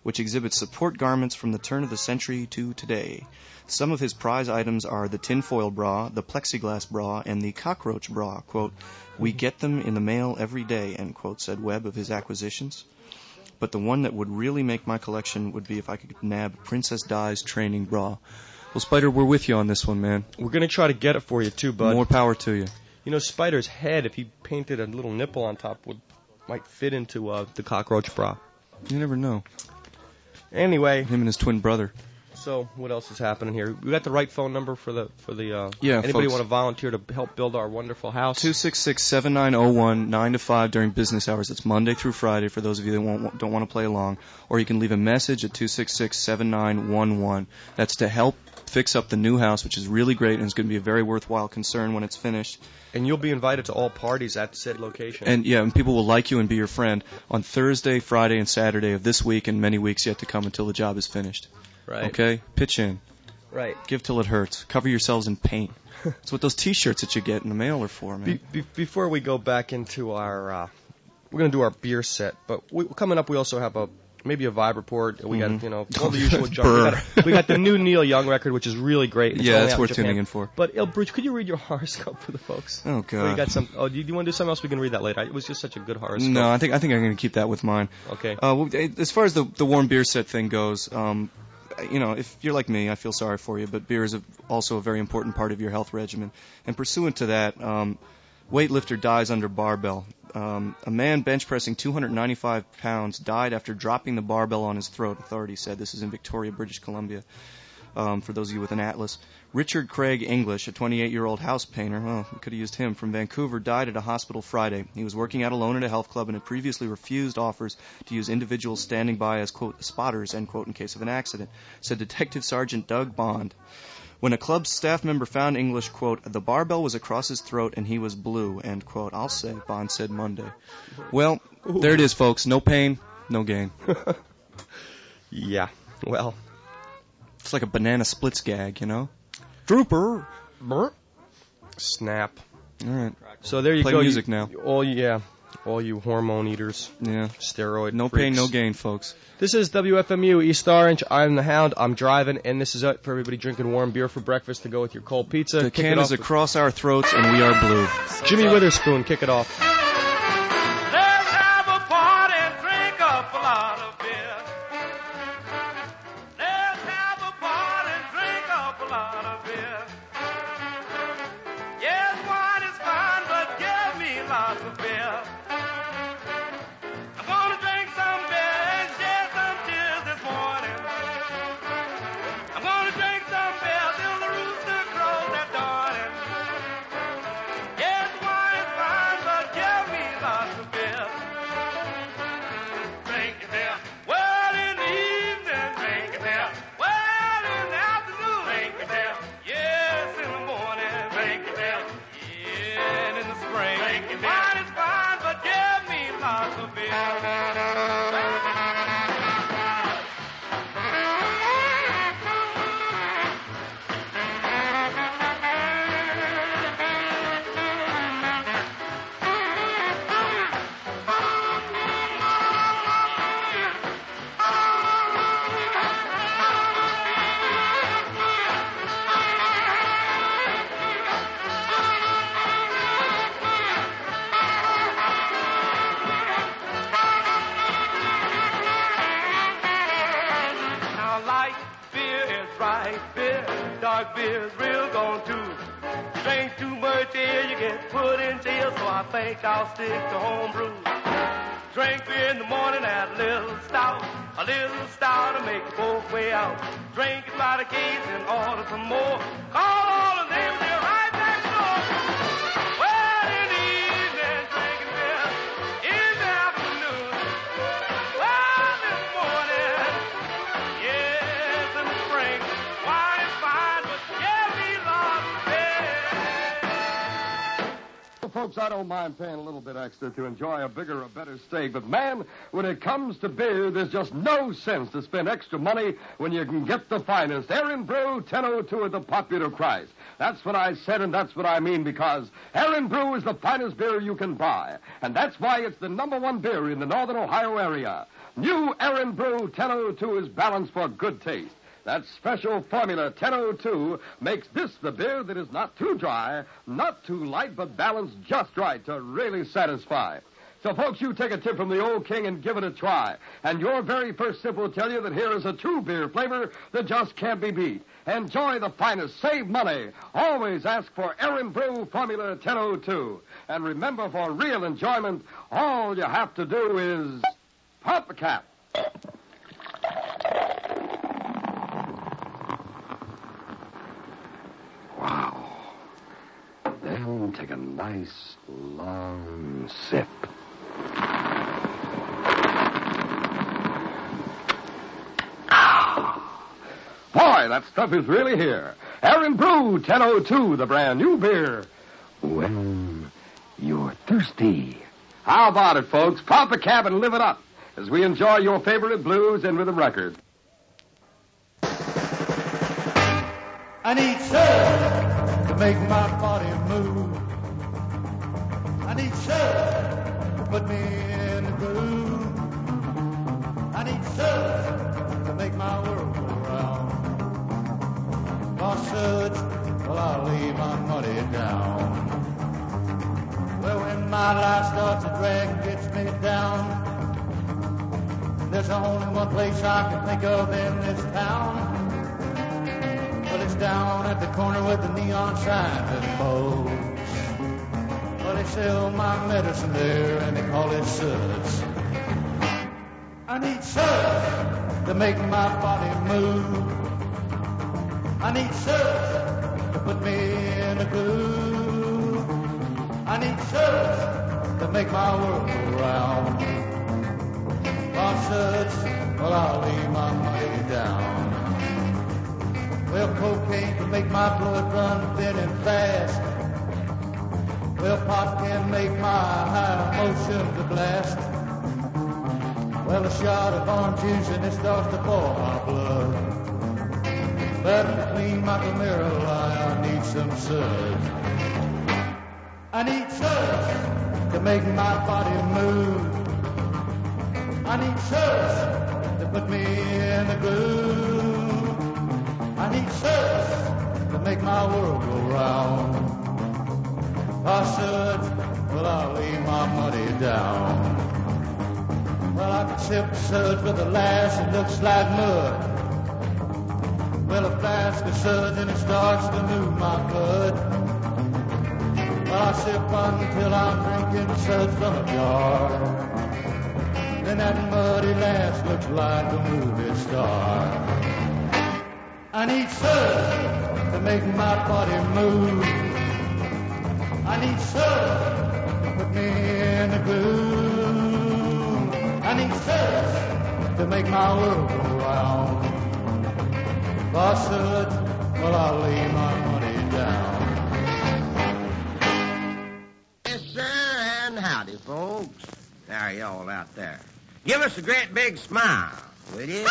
which exhibits support garments from the turn of the century to today. Some of his prize items are the tinfoil bra, the plexiglass bra, and the cockroach bra. Quote, "We get them in the mail every day," end quote, said Webb of his acquisitions. But the one that would really make my collection would be if I could nab Princess Di's training bra. Well, Spider, we're with you on this one, man. We're going to try to get it for you, too, bud. More power to you. You know, Spider's head, if he painted a little nipple on top, might fit into the cockroach bra. You never know. Anyway. Him and his twin brother. So, what else is happening here? We got the right phone number for the yeah, anybody folks. Want to volunteer to help build our wonderful house? 266-7901, 9 to 5 during business hours. It's Monday through Friday for those of you that don't want to play along. Or you can leave a message at 266-7911. That's to help fix up the new house, which is really great and is going to be a very worthwhile concern when it's finished. And you'll be invited to all parties at said location. And yeah, and people will like you and be your friend on Thursday, Friday, and Saturday of this week and many weeks yet to come until the job is finished. Right. Okay? Pitch in. Right. Give till it hurts. Cover yourselves in paint. That's what those T-shirts that you get in the mail are for, man. Before we go back into our, we're going to do our beer set, but coming up we also have maybe a vibe report. We got, all the usual junk. We got the new Neil Young record, which is really great. Yeah, that's worth tuning in for. But, Bruce, could you read your horoscope for the folks? Oh, God. You got some, do you want to do something else? We can read that later. It was just such a good horoscope. No, I think I'm going to keep that with mine. Okay. As far as the warm beer set thing goes, if you're like me, I feel sorry for you, but beer is also a very important part of your health regimen. And pursuant to that, weightlifter dies under barbell. A man bench pressing 295 pounds died after dropping the barbell on his throat, authorities said. This is in Victoria, British Columbia, for those of you with an atlas. Richard Craig English, a 28-year-old house painter, we could have used him, from Vancouver, died at a hospital Friday. He was working out alone at a health club and had previously refused offers to use individuals standing by as, quote, spotters, end quote, in case of an accident, said Detective Sergeant Doug Bond. When a club's staff member found English, quote, the barbell was across his throat and he was blue, end quote, I'll say, Bond said Monday. Well, there it is, folks. No pain, no gain. Yeah, well. It's like a banana splits gag, Trooper! Snap. All right. So there you Play go. Music now. All you hormone eaters. Yeah. Steroid No freaks. pain, no gain, folks. This is WFMU East Orange. I'm the Hound. I'm driving, and this is it for everybody drinking warm beer for breakfast to go with your cold pizza. The can is across our throats, and we are blue. Jimmy Witherspoon, kick it off. Let's have a party and drink up a lot of beer. Let's have a party and drink up a lot of beer. Yes, wine is fine, but give me lots of beer. I'm gonna drink some beer and shed some tears this morning. I'm gonna drink some beer till the rooster crows at dawning. Yes, wine is fine, but give me lots of beer. Drink it there. Well, in the evening, drink it there. Well, in the afternoon, drink it there. Yes, in the morning, drink it there. Yeah, and in the spring, drink it there. Wine is fine, but give me lots of beer. Now light beer is right beer, dark beer is real gone too. Drink too much beer, you get put in jail, so I think I'll stick to home brew. Drink beer in the morning, add a little stout to make you both way out. Drink it by the case and order some more. Call all the neighbors, they're right next door. Well, in the evening, drinking beer. In the afternoon. Well, in the morning. Yes, in the spring. Wine is fine, but give me lots of beer. Folks, I don't mind paying a little bit extra to enjoy a bigger or better steak, but man, when it comes to beer, there's just no sense to spend extra money when you can get the finest. Aaron Brew 1002 at the popular price. That's what I said, and that's what I mean, because Aaron Brew is the finest beer you can buy, and that's why it's the #1 beer in the Northern Ohio area. New Aaron Brew 1002 is balanced for good taste. That special formula 1002 makes this the beer that is not too dry, not too light, but balanced just right to really satisfy. So, folks, you take a tip from the old king and give it a try. And your very first sip will tell you that here is a true beer flavor that just can't be beat. Enjoy the finest. Save money. Always ask for Aaron Brew Formula 1002. And remember, for real enjoyment, all you have to do is pop the cap. Wow. Then take a nice, long sip. Boy, that stuff is really here. Aaron Brew 1002, the brand new beer. When you're thirsty. How about it, folks? Pop a cap and live it up as we enjoy your favorite blues and rhythm record. I need surf to make my body move. I need surf to put me in the groove. I need surf to make my world go round. For such, well, I'll lay my money down. Well, when my life starts to drag and gets me down, there's only one place I can think of in this town. Well, it's down at the corner with the neon signs and bows. Well, they sell my medicine there and they call it suds. I need suds to make my body move. I need suds to put me in a groove. I need suds to make my world go round. For suds, well, I'll lay my money down. Well, cocaine can make my blood run thin and fast. Well, pot can make my high emotions a blast. Well, a shot of orange juice and it starts to boil my blood. But to clean my glomeruli, I need some suds. I need suds to make my body move. I need suds to put me in the groove. I need suds to make my world go round. For suds, well, I'll lay my money down. Well, I can sip suds with a lass that looks like mud. Well, a flask of suds and it starts to move my blood. Well, I sip until I'm drinking suds from a jar. Then that muddy lass looks like a movie star. I need suds to make my body move. I need suds to put me in the groove. I need suds to make my world go round. For suds, well, I'll lay my money down. Yes, sir, and howdy, folks. There you all out there. Give us a great big smile, will you?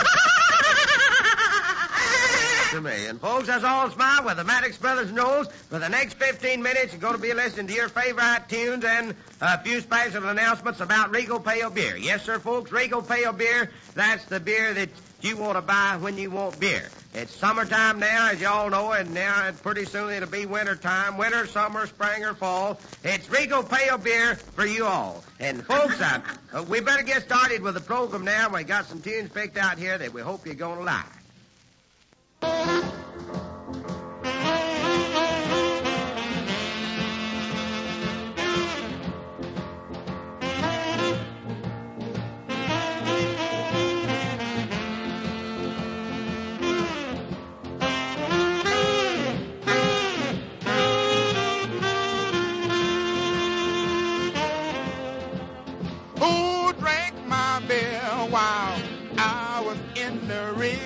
To me. And folks, that's all smile with the Maddox Brothers Knowles. For the next 15 minutes, you're going to be listening to your favorite tunes and a few special announcements about Regal Pale Beer. Yes, sir, folks, Regal Pale Beer, that's the beer that you want to buy when you want beer. It's summertime now, as you all know, and now pretty soon it'll be winter time. Winter, summer, spring, or fall. It's Regal Pale Beer for you all. And, folks, we better get started with the program now. We got some tunes picked out here that we hope you're going to like. Who drank my beer while I was in the rear?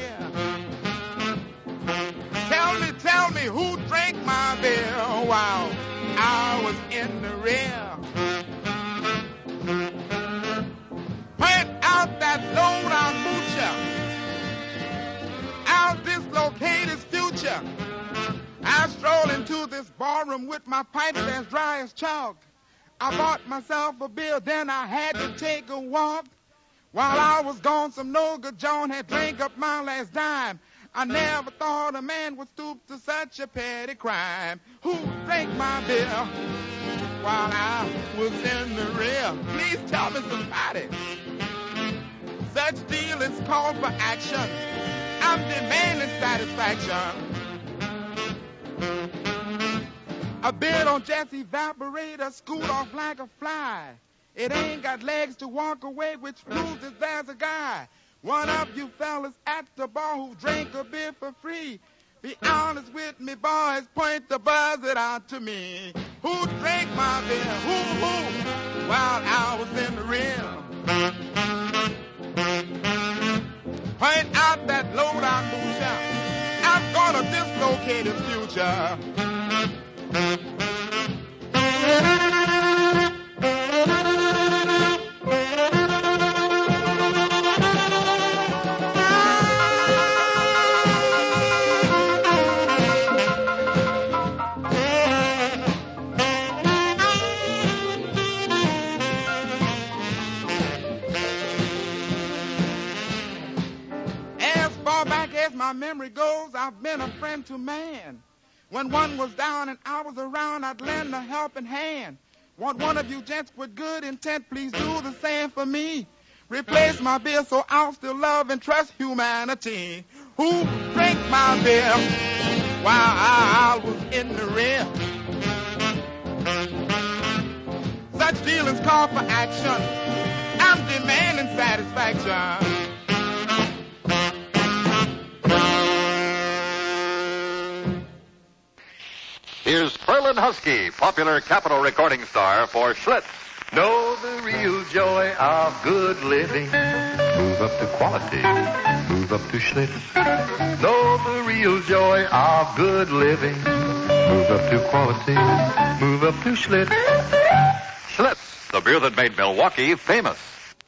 Tell me who drank my beer while I was in the rear? Point out that low-down moocher. I'll dislocate his future. I strolled into this ballroom with my pipe as dry as chalk. I bought myself a beer, then I had to take a walk. While I was gone, some no-good John had drank up my last dime. I never thought a man would stoop to such a petty crime. Who drank my beer while I was in the rear? Please tell me somebody. Such deal is called for action. I'm demanding satisfaction. A bid on Jesse Evaporator, scoot off like a fly. It ain't got legs to walk away, which proves that there's a guy. One of you fellas at the bar who drank a beer for free. Be honest with me, boys, point the buzzer out to me. Who drank my beer? Who? While I was in the rear. Point out that low-down boozer. I'm gonna dislocate his future. My memory goes, I've been a friend to man. When one was down and I was around, I'd lend a helping hand. Want one of you gents with good intent, please do the same for me. Replace my beer so I'll still love and trust humanity. Who drank my beer while I was in the rear? Such dealings call for action. I'm demanding satisfaction. Here's Sperlin Husky, popular Capitol recording star for Schlitz. Know the real joy of good living. Move up to quality. Move up to Schlitz. Know the real joy of good living. Move up to quality. Move up to Schlitz. Schlitz, the beer that made Milwaukee famous.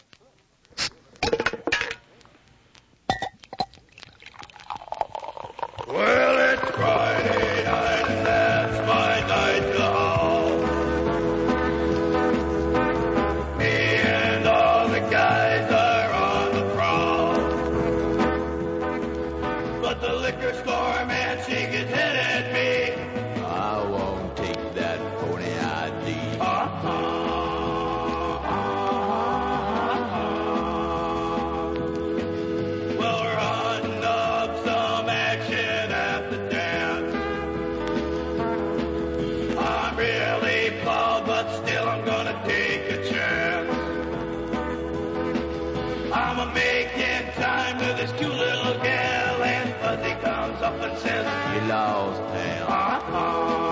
Well, it's Friday night and that's my night to howl. Me and all the guys are on the prowl. But the liquor store man shake his head at me. I won't take that phony ID. Well, we're hunting up some action at the dance. I'm really proud, but still I'm gonna take a chance. I'm making time with this cute little gal, and Fuzzy comes up and says, You lost, pal.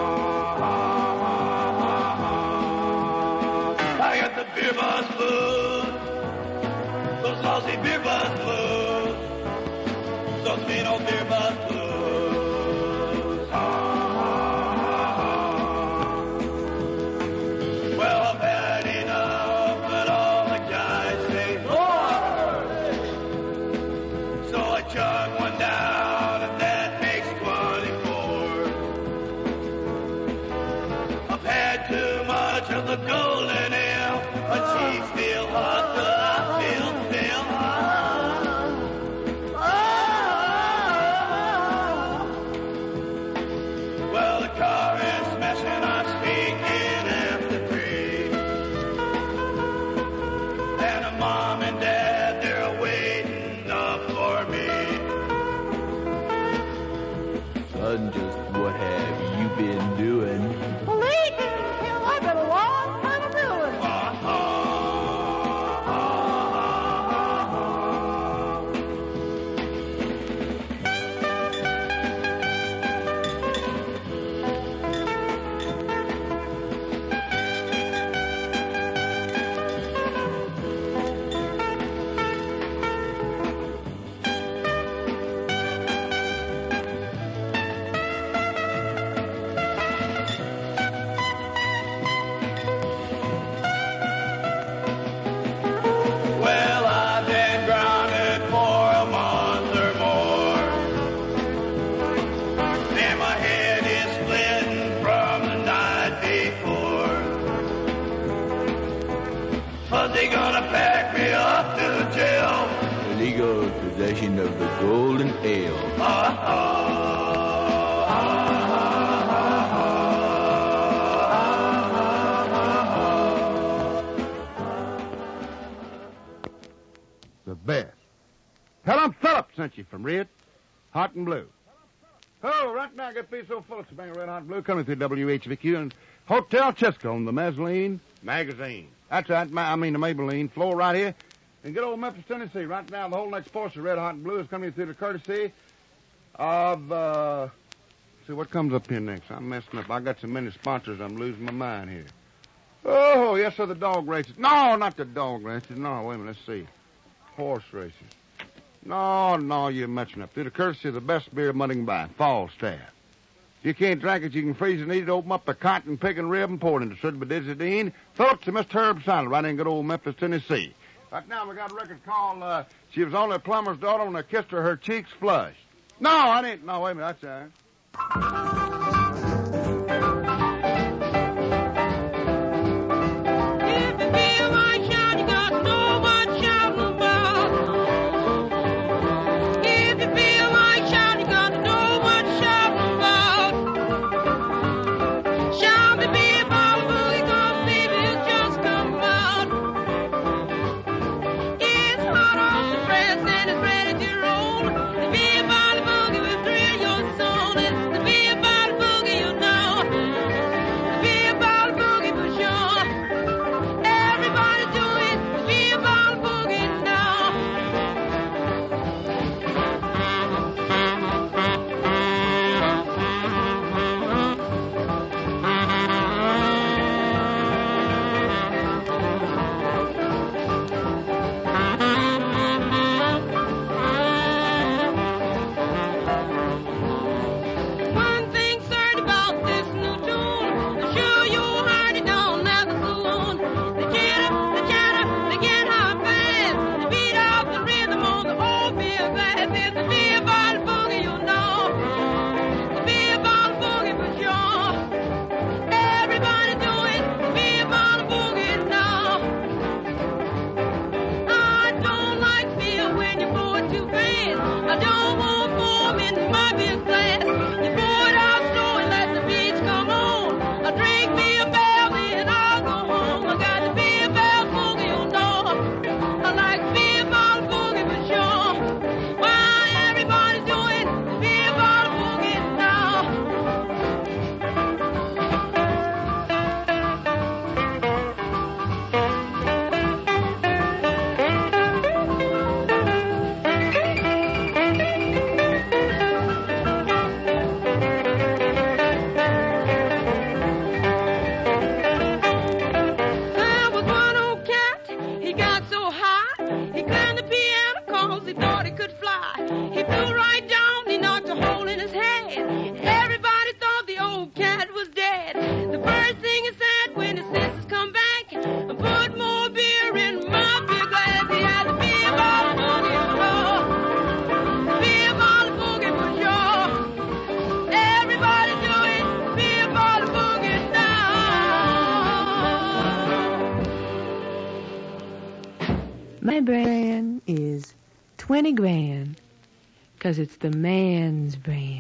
I got the beer bus blues, those lousy beer bus blues, those mean old beer bus blues. Well, I've had enough, but all the guys say more. So I chug one down, and that makes 24. I've had too much of the golden ale, but she's still hot, but I feel still Well, the car is smashing, I'm speaking after 3. And a mom and dad, they're waiting up for me. Son, just what have you been doing? I've been a long time of brewing. kind of the golden ale. The best. Tell 'em Philip sent you from Red Hot and Blue. Oh, right now I got to be so full of Bang Red Hot and Blue coming through WHVQ and Hotel Chisco on the Mezzanine Magazine. That's right, the Maybelline floor right here. And good old Memphis, Tennessee. Right now, the whole next portion of Red Hot and Blue is coming through the courtesy of, see what comes up here next. I'm messing up. I got so many sponsors, I'm losing my mind here. Oh, yes, sir, the dog races. No, not the dog races. No, wait a minute, let's see. Horse races. No, you're messing up. Through the courtesy of the best beer money can buy, Falstaff. If you can't drink it, you can freeze and eat it, open up the cotton picking rib and pour it into Sudbadizidine. Phillips and Mr. Herb Silent, right in good old Memphis, Tennessee. Right now we got a record called, She Was Only a Plumber's Daughter When I Kissed Her Cheeks Flushed. No, I didn't. No, wait a minute, that's all right. My brand is 20 grand, 'cause it's the man's brand.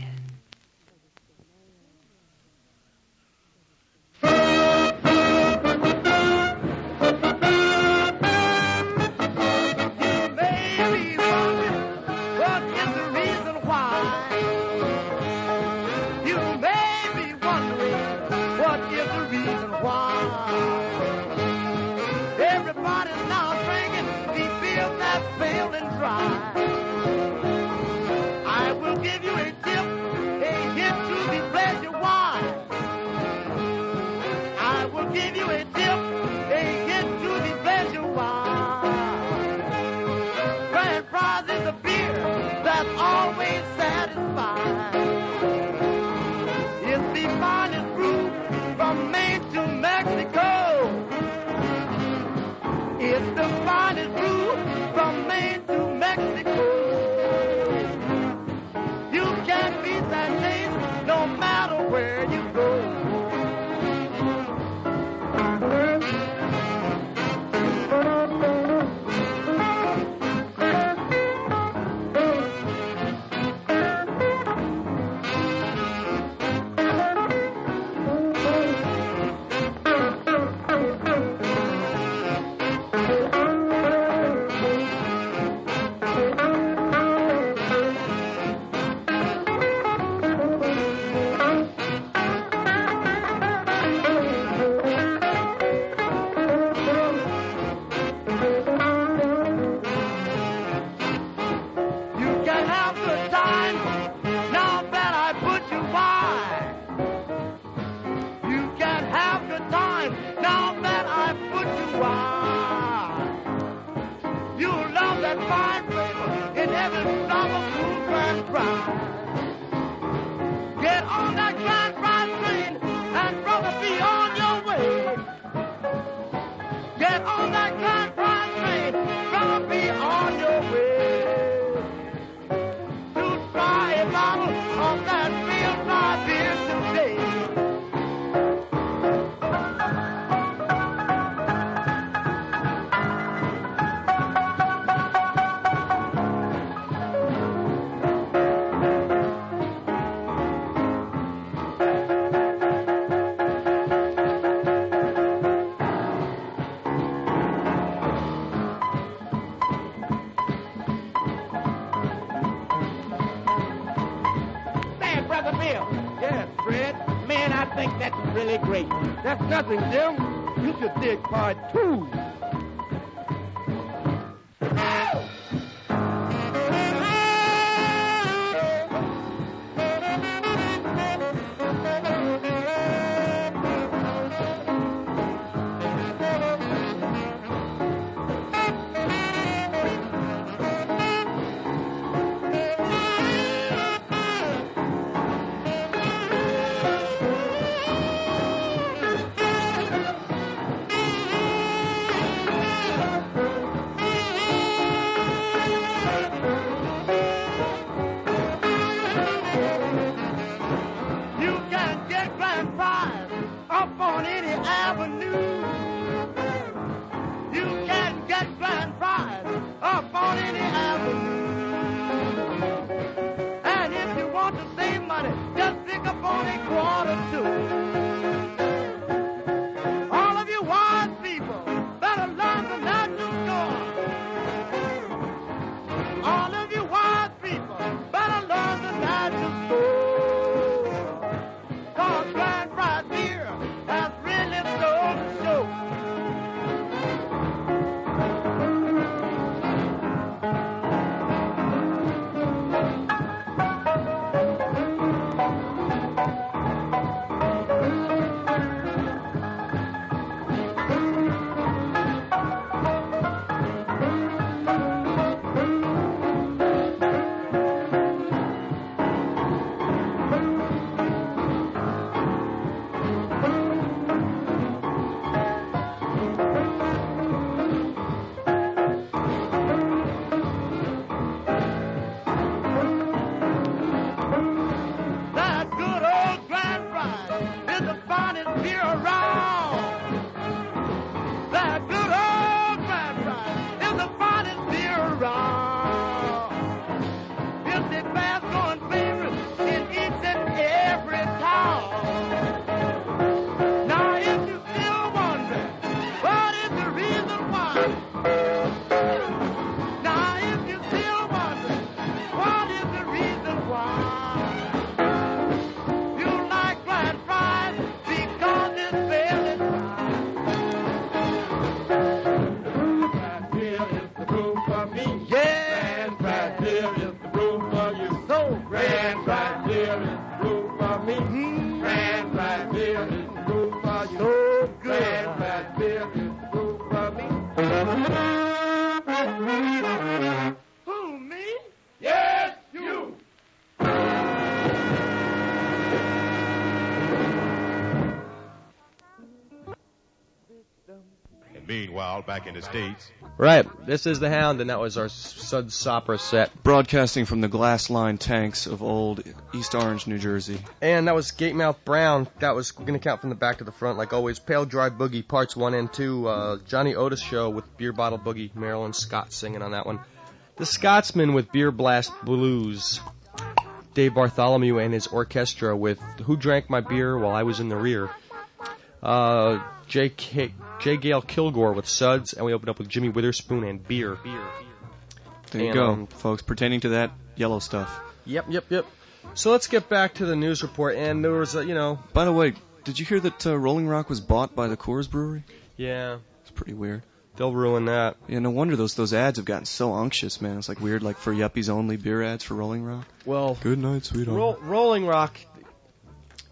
ride. Get on that grand ride train and brother be on your way. Get on that grand ride train, brother be on your way. To try a bottle of that real dry beer today. I think that's really great. That's nothing, Jim. You should dig part 2. Meanwhile, back in the States. Right, this is the Hound, and that was our Suds Sopra set. Broadcasting from the glass line tanks of old East Orange, New Jersey. And that was Gatemouth Brown. That was going to count from the back to the front, like always. Pale Dry Boogie, parts 1 and 2. Johnny Otis Show with Beer Bottle Boogie. Marilyn Scott singing on that one. The Scotsman with Beer Blast Blues. Dave Bartholomew and his orchestra with Who Drank My Beer While I Was in the Rear. J. Gale Kilgore with Suds, and we opened up with Jimmy Witherspoon and Beer. There you go, folks, pertaining to that yellow stuff. Yep. So let's get back to the news report, and there was, By the way, did you hear that Rolling Rock was bought by the Coors Brewery? Yeah. It's pretty weird. They'll ruin that. Yeah, no wonder those ads have gotten so unctuous, man. It's like weird, like for yuppies only beer ads for Rolling Rock. Well, good night, sweetheart. Rolling Rock,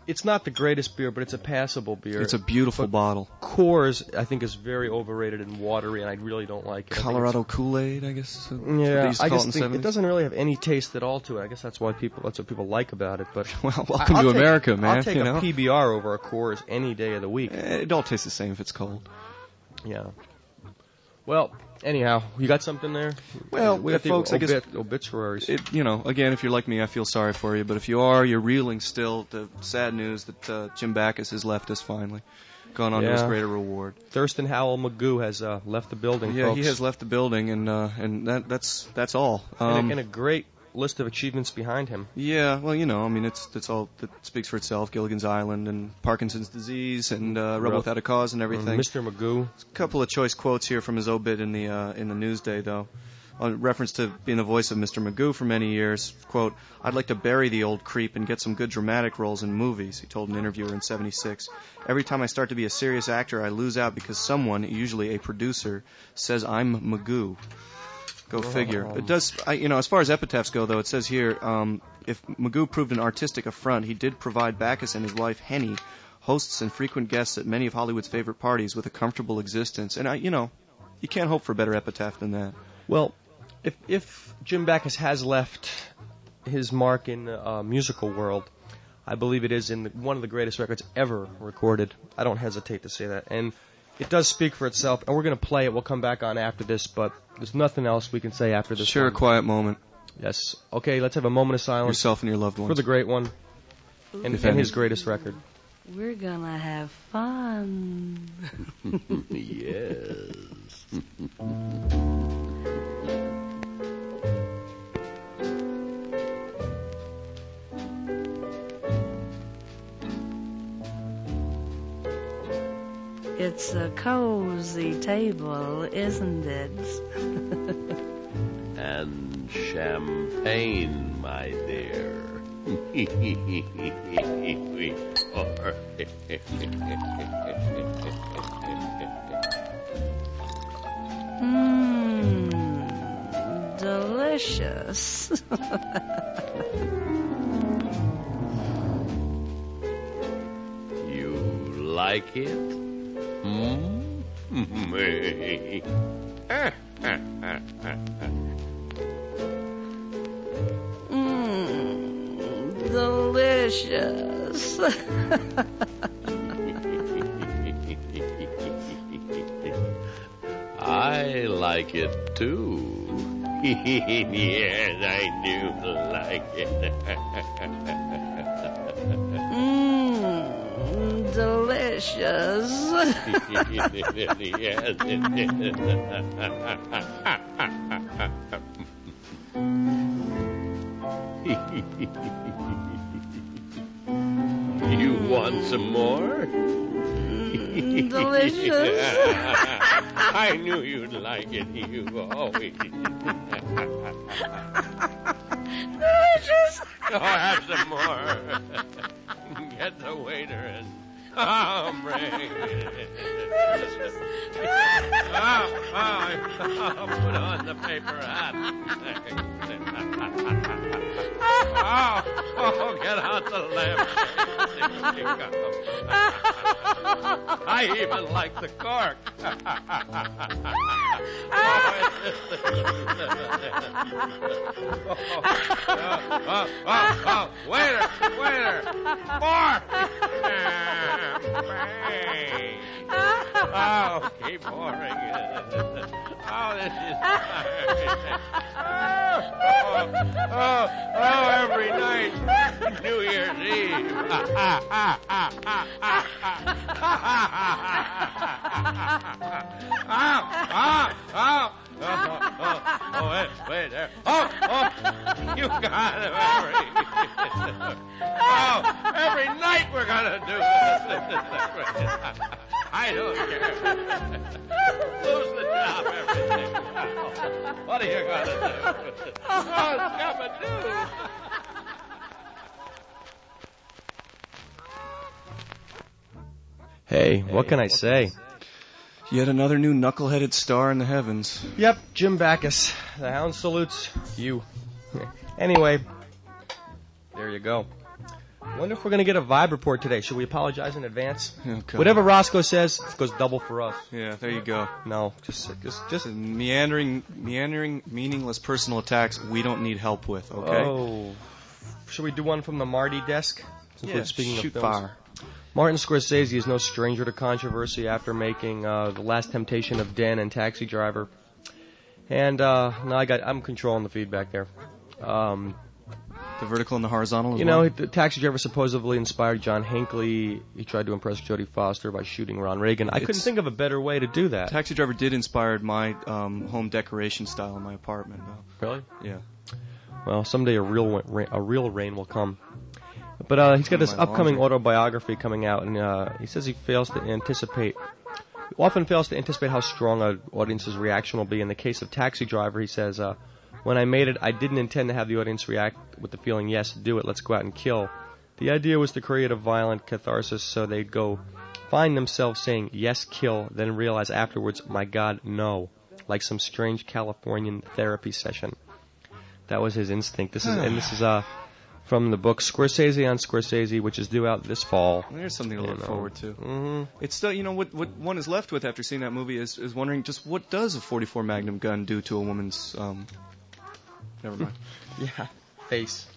It's not the greatest beer, but it's a passable beer. It's a beautiful bottle. Coors, I think, is very overrated and watery, and I really don't like it. Colorado Kool-Aid, I guess. Yeah, I just think it doesn't really have any taste at all to it. I guess that's what people like about it. But welcome to America, man. I'll take a PBR over a Coors any day of the week. It all tastes the same if it's cold. Yeah. Well, anyhow, you got something there? Well, we got folks, I guess obituaries. Again, if you're like me, I feel sorry for you. But if you're reeling still to sad news that Jim Backus has left us finally, gone on to his greater reward. Thurston Howell Magoo has left the building. Yeah, folks. he has left the building, and that's all. And a great list of achievements behind him. Yeah, well, it's all that speaks for itself. Gilligan's Island and Parkinson's disease and Rebel Without a Cause and everything. Mr. Magoo. A couple of choice quotes here from his obit in the Newsday, though. On reference to being the voice of Mr. Magoo for many years, quote, "I'd like to bury the old creep and get some good dramatic roles in movies," he told an interviewer in '76. "Every time I start to be a serious actor, I lose out because someone, usually a producer, says I'm Magoo." Go figure. It does, as far as epitaphs go, though, it says here, if Magoo proved an artistic affront, he did provide Backus and his wife, Henny, hosts and frequent guests at many of Hollywood's favorite parties with a comfortable existence. And, you can't hope for a better epitaph than that. Well, if Jim Backus has left his mark in the musical world, I believe it is in one of the greatest records ever recorded. I don't hesitate to say that. And it does speak for itself, and we're going to play it. We'll come back on after this, but there's nothing else we can say after this. Sure, a quiet moment. Yes. Okay, let's have a moment of silence. Yourself and your loved ones. For the great one, and his greatest record. We're gonna have fun. Yes. It's a cozy table, isn't it? And champagne, my dear. Delicious. You like it? Delicious. I like it too. Yes, I do like it. Delicious. Yes, it is. You want some more? Delicious. I knew you'd like it. You always. Delicious. Oh, have some more. Get the waiter and bring it. Put on the paper hat. Get out the lamp. I even like the cork. Waiter, more. Keep pouring it. This is every night, New Year's Eve. Wait there. You got it, every night we're gonna do this. I don't care. Lose the job, everything. What are you gonna do? Scabadoo. Hey, what can I say? Yet another new knuckleheaded star in the heavens. Yep, Jim Backus. The Hound salutes you. Anyway, there you go. Wonder if we're going to get a vibe report today. Should we apologize in advance? Okay. Whatever Roscoe says, it goes double for us. Yeah, there you go. No, just meandering, meaningless personal attacks we don't need help with, okay? Oh. Should we do one from the Marty desk? Since Yeah, we're speaking shoot of films. fire. Martin Scorsese is no stranger to controversy after making The Last Temptation of Den and Taxi Driver. And I'm controlling the feedback there. The vertical and the horizontal as You well? know, the Taxi Driver supposedly inspired John Hinckley. He tried to impress Jodie Foster by shooting Ron Reagan. I couldn't think of a better way to do that. Taxi Driver did inspire my home decoration style in my apartment, though. Really? Yeah. Well, someday a real rain will come. But he's got this upcoming autobiography coming out, and he says he often fails to anticipate how strong an audience's reaction will be. In the case of Taxi Driver, he says, when I made it, I didn't intend to have the audience react with the feeling, yes, do it, let's go out and kill. The idea was to create a violent catharsis so they'd go find themselves saying, yes, kill, then realize afterwards, my God, no, like some strange Californian therapy session. That was his instinct. This is from the book Scorsese on Scorsese, which is due out this fall. There's something to look forward to. Mm-hmm. It's still, what one is left with after seeing that movie is wondering just what does a .44 Magnum gun do to a woman's, never mind. Yeah, face.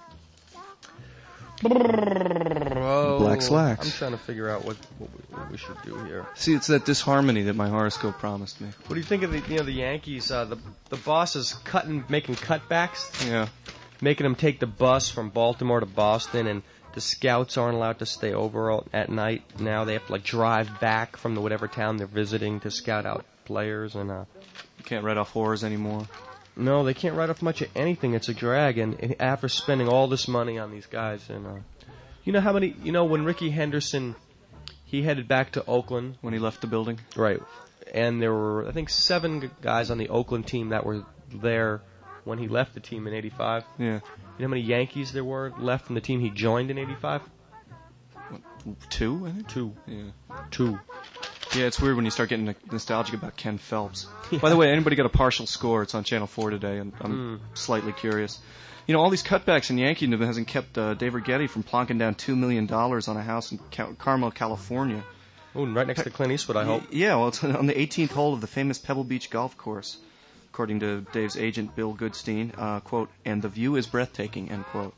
Black slacks. I'm trying to figure out what we should do here. See, it's that disharmony that my horoscope promised me. What do you think of the Yankees? The boss is making cutbacks. Yeah. Making them take the bus from Baltimore to Boston, and the scouts aren't allowed to stay over at night. Now they have to drive back from whatever town they're visiting to scout out players, and you can't write off whores anymore. No, they can't write off much of anything. It's a drag, and after spending all this money on these guys, and when Ricky Henderson, he headed back to Oakland when he left the building, right? And there were, I think, 7 guys on the Oakland team that were there when he left the team in '85. Yeah. You know how many Yankees there were left from the team he joined in '85? 2, I think. 2. Yeah. 2. Yeah, it's weird when you start getting nostalgic about Ken Phelps. Yeah. By the way, anybody got a partial score? It's on Channel 4 today, and I'm slightly curious. All these cutbacks in Yankee hasn't kept Dave Righetti from plonking down $2 million on a house in Carmel, California. Oh, right next to Clint Eastwood, I hope. Yeah, well, it's on the 18th hole of the famous Pebble Beach golf course, according to Dave's agent, Bill Goodstein. Quote, and the view is breathtaking, end quote.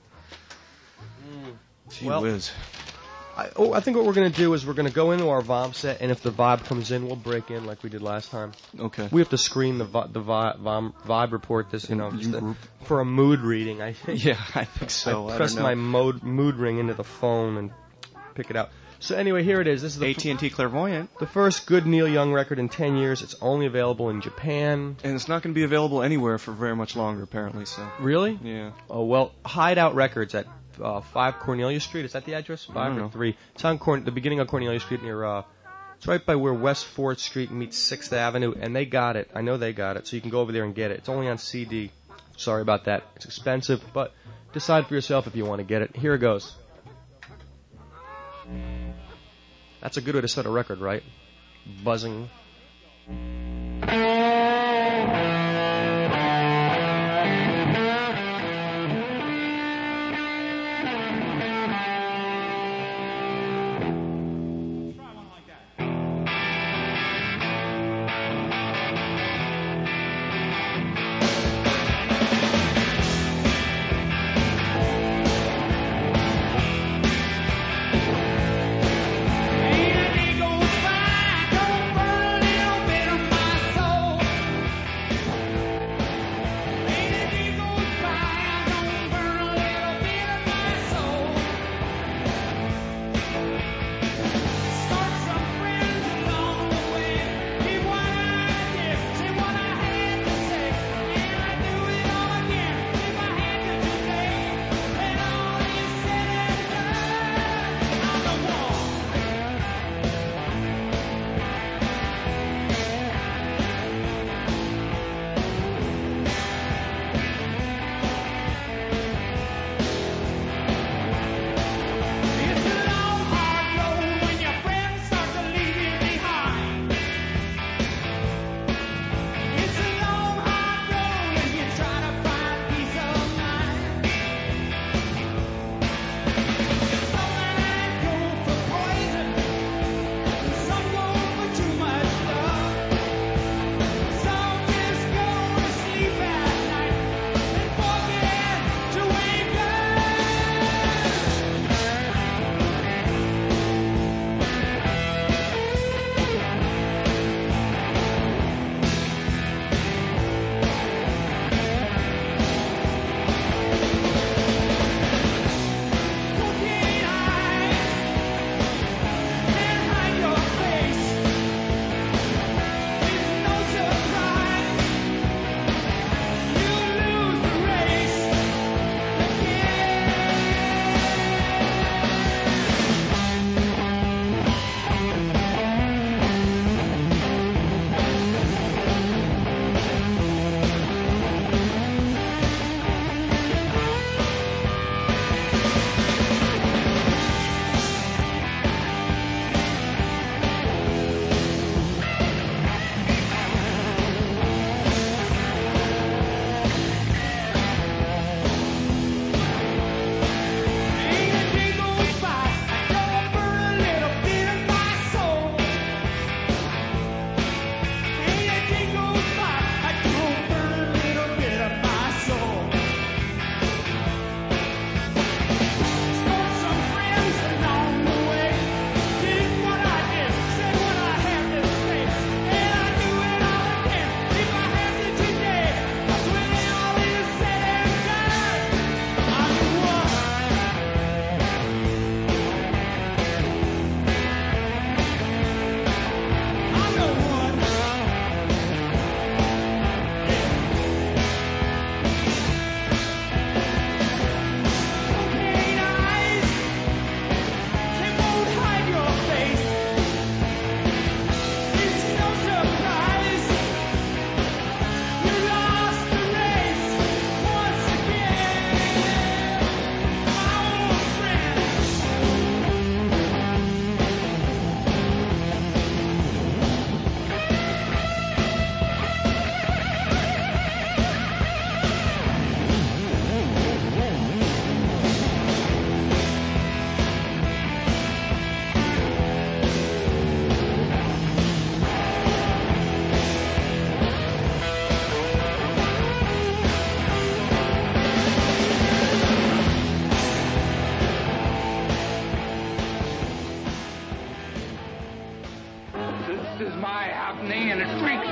Gee whiz. I think what we're going to do is we're going to go into our vibe set, and if the vibe comes in, we'll break in like we did last time. Okay. We have to screen the vibe report this, for a mood reading, I think. Yeah, I think so. I press my mood ring into the phone and pick it out. So anyway, here it is. This is the AT&T Clairvoyant. The first good Neil Young record in 10 years. It's only available in Japan. And it's not going to be available anywhere for very much longer, apparently. So. Really? Yeah. Oh, well, Hideout Records at 5 Cornelia Street. Is that the address? 5 or 3? It's on the beginning of Cornelia Street near, it's right by where West 4th Street meets 6th Avenue, and they got it. I know they got it, so you can go over there and get it. It's only on CD. Sorry about that. It's expensive, but decide for yourself if you want to get it. Here it goes. That's a good way to set a record, right? Buzzing. Ain't a day goes by, don't burn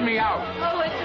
me out. Oh, it's...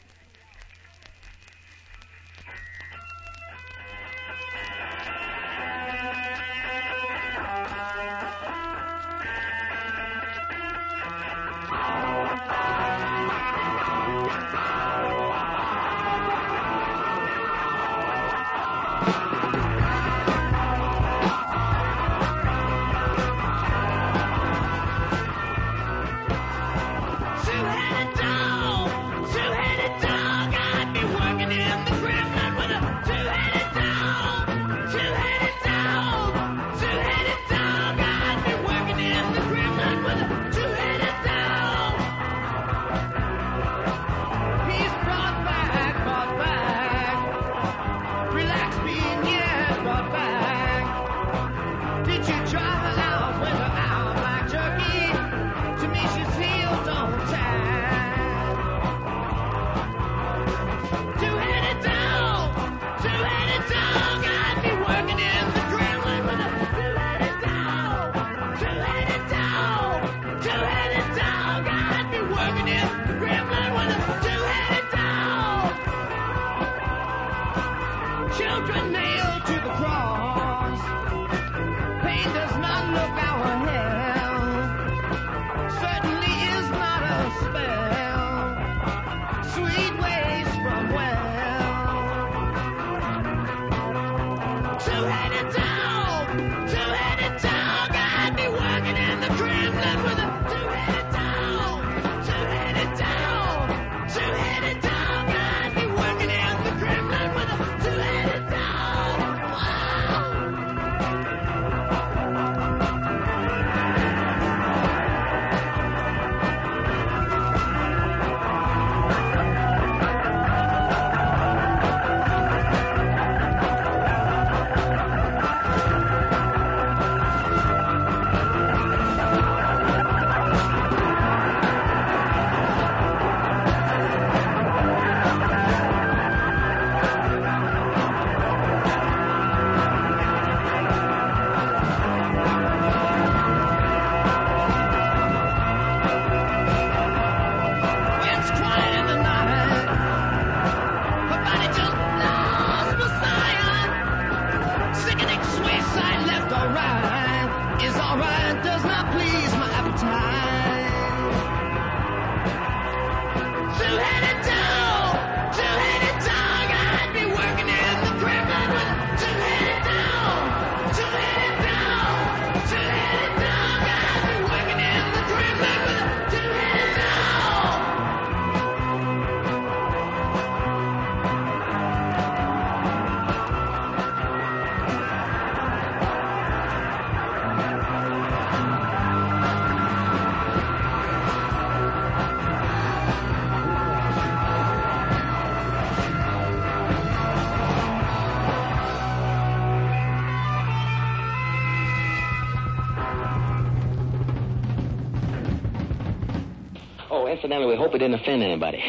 Two-headed dog, I'd be working in the Kremlin with a two-headed dog, two-headed dog, two-headed dog, I'd be working in the Kremlin with a two-headed dog. He's brought back, relax being yes, brought back. Did you travel out with her out like Turkey? To me she's healed on time. Two-headed dog, I'd be working in the Kremlin with a two-headed dog, two-headed dog, two-headed dog, I'd be working in the Kremlin with a two-headed dog. Children nailed to the cross, pain does not look our hell, certainly is not a spell, sweet ways from well. Two-headed dog, I'd be working in the Kremlin with a two-headed dog, two-headed dog, two-headed dog, I'd be working in the Kremlin with a two-headed dog. Wow. It's quiet in the night. Her body just lost Messiah. Sickening suicide left or right is alright, does not please my appetite. Two-headed dog, I'd be working in the Kremlin with a two-headed dog, two-headed dog, two-headed dog, I'd be working in the Kremlin with a two-headed dog. Oh, incidentally, we hope it didn't offend anybody.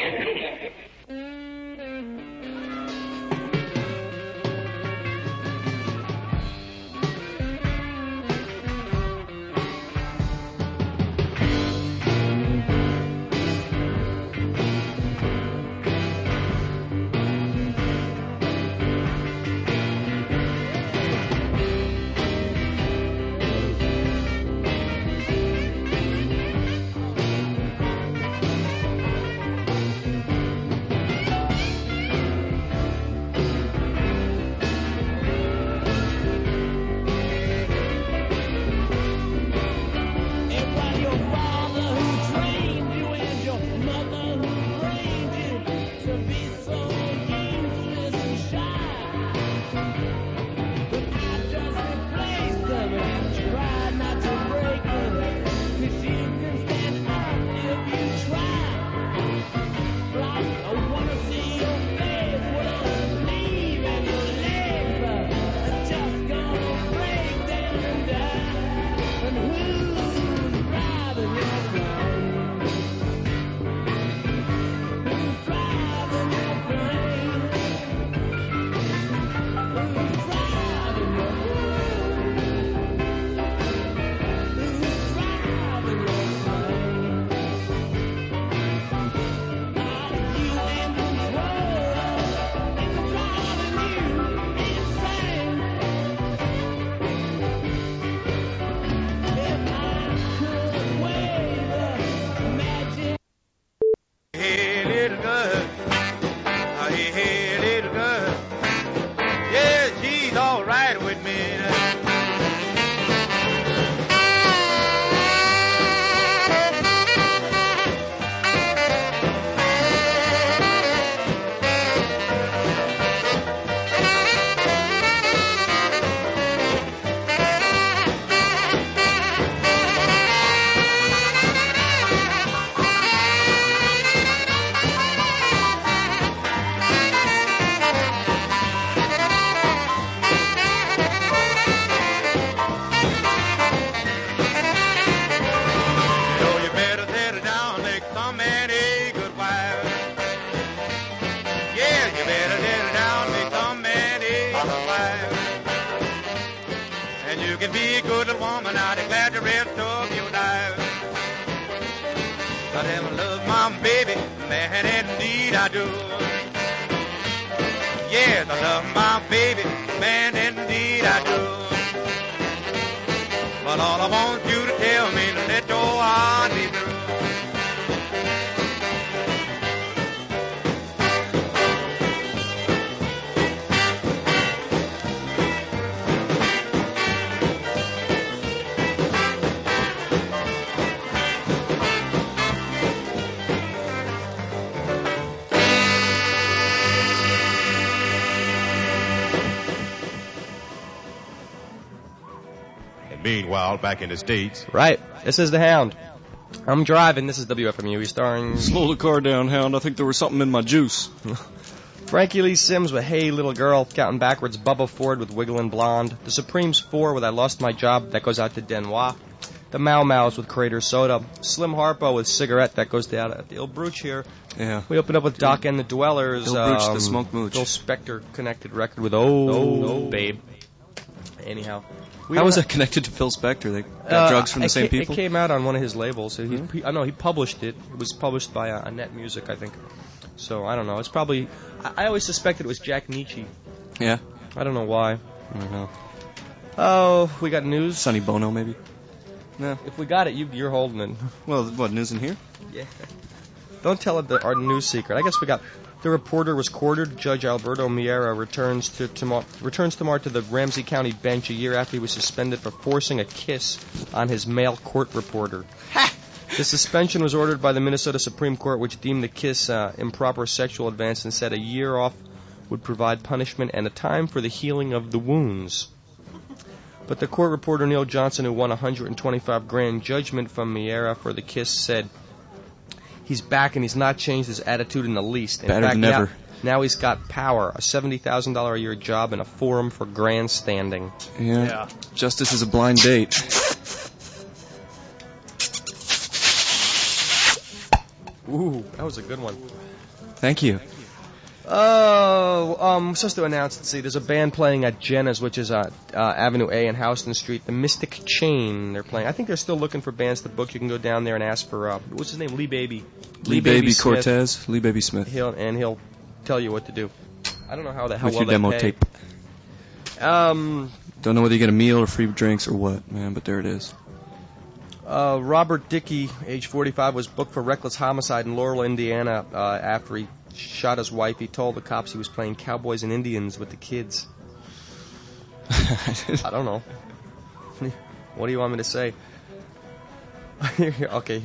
can be a good little woman, I declare the rest of your life. But I love my baby, man, indeed I do. Yes, I love my baby, man, indeed I do. But all I want you to tell me to let your heart be true. Meanwhile, back in the States. Right. This is the Hound. I'm driving. This is WFMU. He's starring... Slow the car down, Hound. I think there was something in my juice. Frankie Lee Sims with Hey Little Girl. Counting Backwards, Bubba Ford with Wigglin' Blonde. The Supremes 4 with I Lost My Job. That goes out to Denois. The Mau Mau's with Crater Soda. Slim Harpo with Cigarette. That goes down at the Il Bruch here. Yeah. We open up with Doc and the Dwellers. Il Bruch, the Smoke Mooch. Bill Spector connected record with Oh, Babe. Anyhow. How was that connected to Phil Spector? They got drugs from the same people? It came out on one of his labels. I know he published it. It was published by Net Music, I think. So, I don't know. It's probably... I always suspected it was Jack Nietzsche. Yeah? I don't know why. I don't know. Oh, we got news? Sonny Bono, maybe? No. If we got it, you're holding it. Well, what, news in here? Yeah. Don't tell it our news secret. I guess we got... The reporter was quartered. Judge Alberto Miera returns tomorrow to the Ramsey County bench a year after he was suspended for forcing a kiss on his male court reporter. The suspension was ordered by the Minnesota Supreme Court, which deemed the kiss improper sexual advance and said a year off would provide punishment and a time for the healing of the wounds. But the court reporter Neil Johnson, who won $125,000 judgment from Miera for the kiss, said he's back and he's not changed his attitude in the least. In Better fact, than ever. Now he's got power, a $70,000 a year job and a forum for grandstanding. Yeah. Justice is a blind date. Ooh, that was a good one. Thank you. Oh, supposed to announce, let's see, there's a band playing at Jenna's, which is Avenue A and Houston Street, the Mystic Chain. They're playing. I think they're still looking for bands to book. You can go down there and ask for, what's his name? Lee Baby. Lee Baby Cortez. Lee Baby Smith. He'll tell you what to do. I don't know how with well your they demo pay. tape. Don't know whether you get a meal or free drinks or what, man, but there it is. Robert Dickey, age 45, was booked for reckless homicide in Laurel, Indiana, after he shot his wife. He told the cops he was playing cowboys and Indians with the kids. I don't know. What do you want me to say? Okay.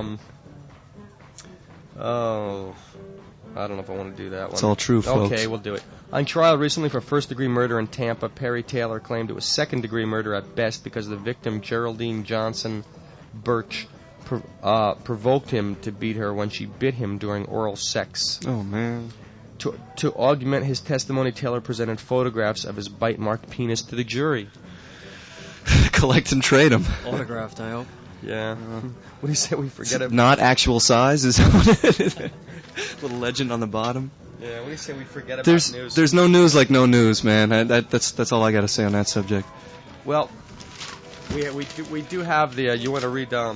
Oh, I don't know if I want to do that one. It's all true, folks. Okay, we'll do it. On trial recently for first-degree murder in Tampa, Perry Taylor claimed it was second-degree murder at best because the victim, Geraldine Johnson Birch, provoked him to beat her when she bit him during oral sex. Oh, man. To augment his testimony, Taylor presented photographs of his bite-marked penis to the jury. Collect and trade them. Autographed, I hope. Yeah. What do you say we forget about... Not actual size is what it is. Little legend on the bottom. Yeah, what do you say we forget about news? There's no news like no news, man. That's all I got to say on that subject. Well, we do have the... you want to read nah.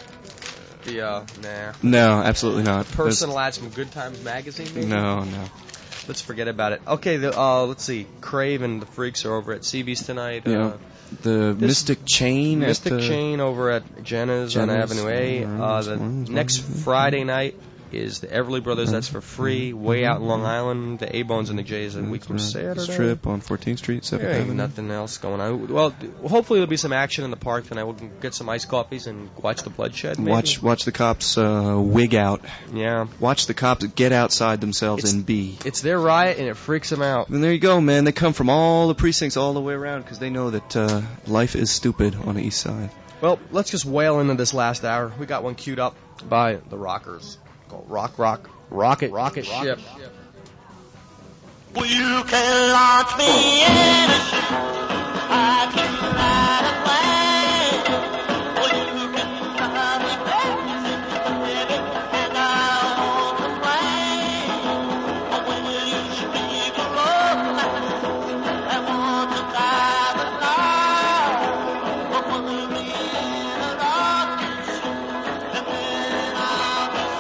No, absolutely not. Personal ads from Good Times Magazine, maybe? No. Let's forget about it. Okay, let's see. Crave and the Freaks are over at CB's tonight. Yeah. The Mystic Chain. Mystic Chain over at Jenna's on Avenue A. The next Friday night, is the Everly Brothers. That's for free, way out in Long Island. The A-Bones and the Jays a week from Saturday. Strip on 14th Street, 7th There ain't Avenue. nothing else going on. Well, hopefully there'll be some action in the park tonight. We can get some iced coffees and watch the bloodshed. Maybe? Watch the cops wig out. Yeah. Watch the cops get outside themselves and be. It's their riot, and it freaks them out. And there you go, man. They come from all the precincts all the way around because they know that life is stupid on the east side. Well, let's just wail into this last hour. We got one queued up by the Rockers called Rocket Ship. Well, you can launch me in a ship. I can ride a plane. Well, you can drive me crazy, baby, and I won't complain. But when you speak a romance and want to dive along, but put me in a rocket ship, and then I'll be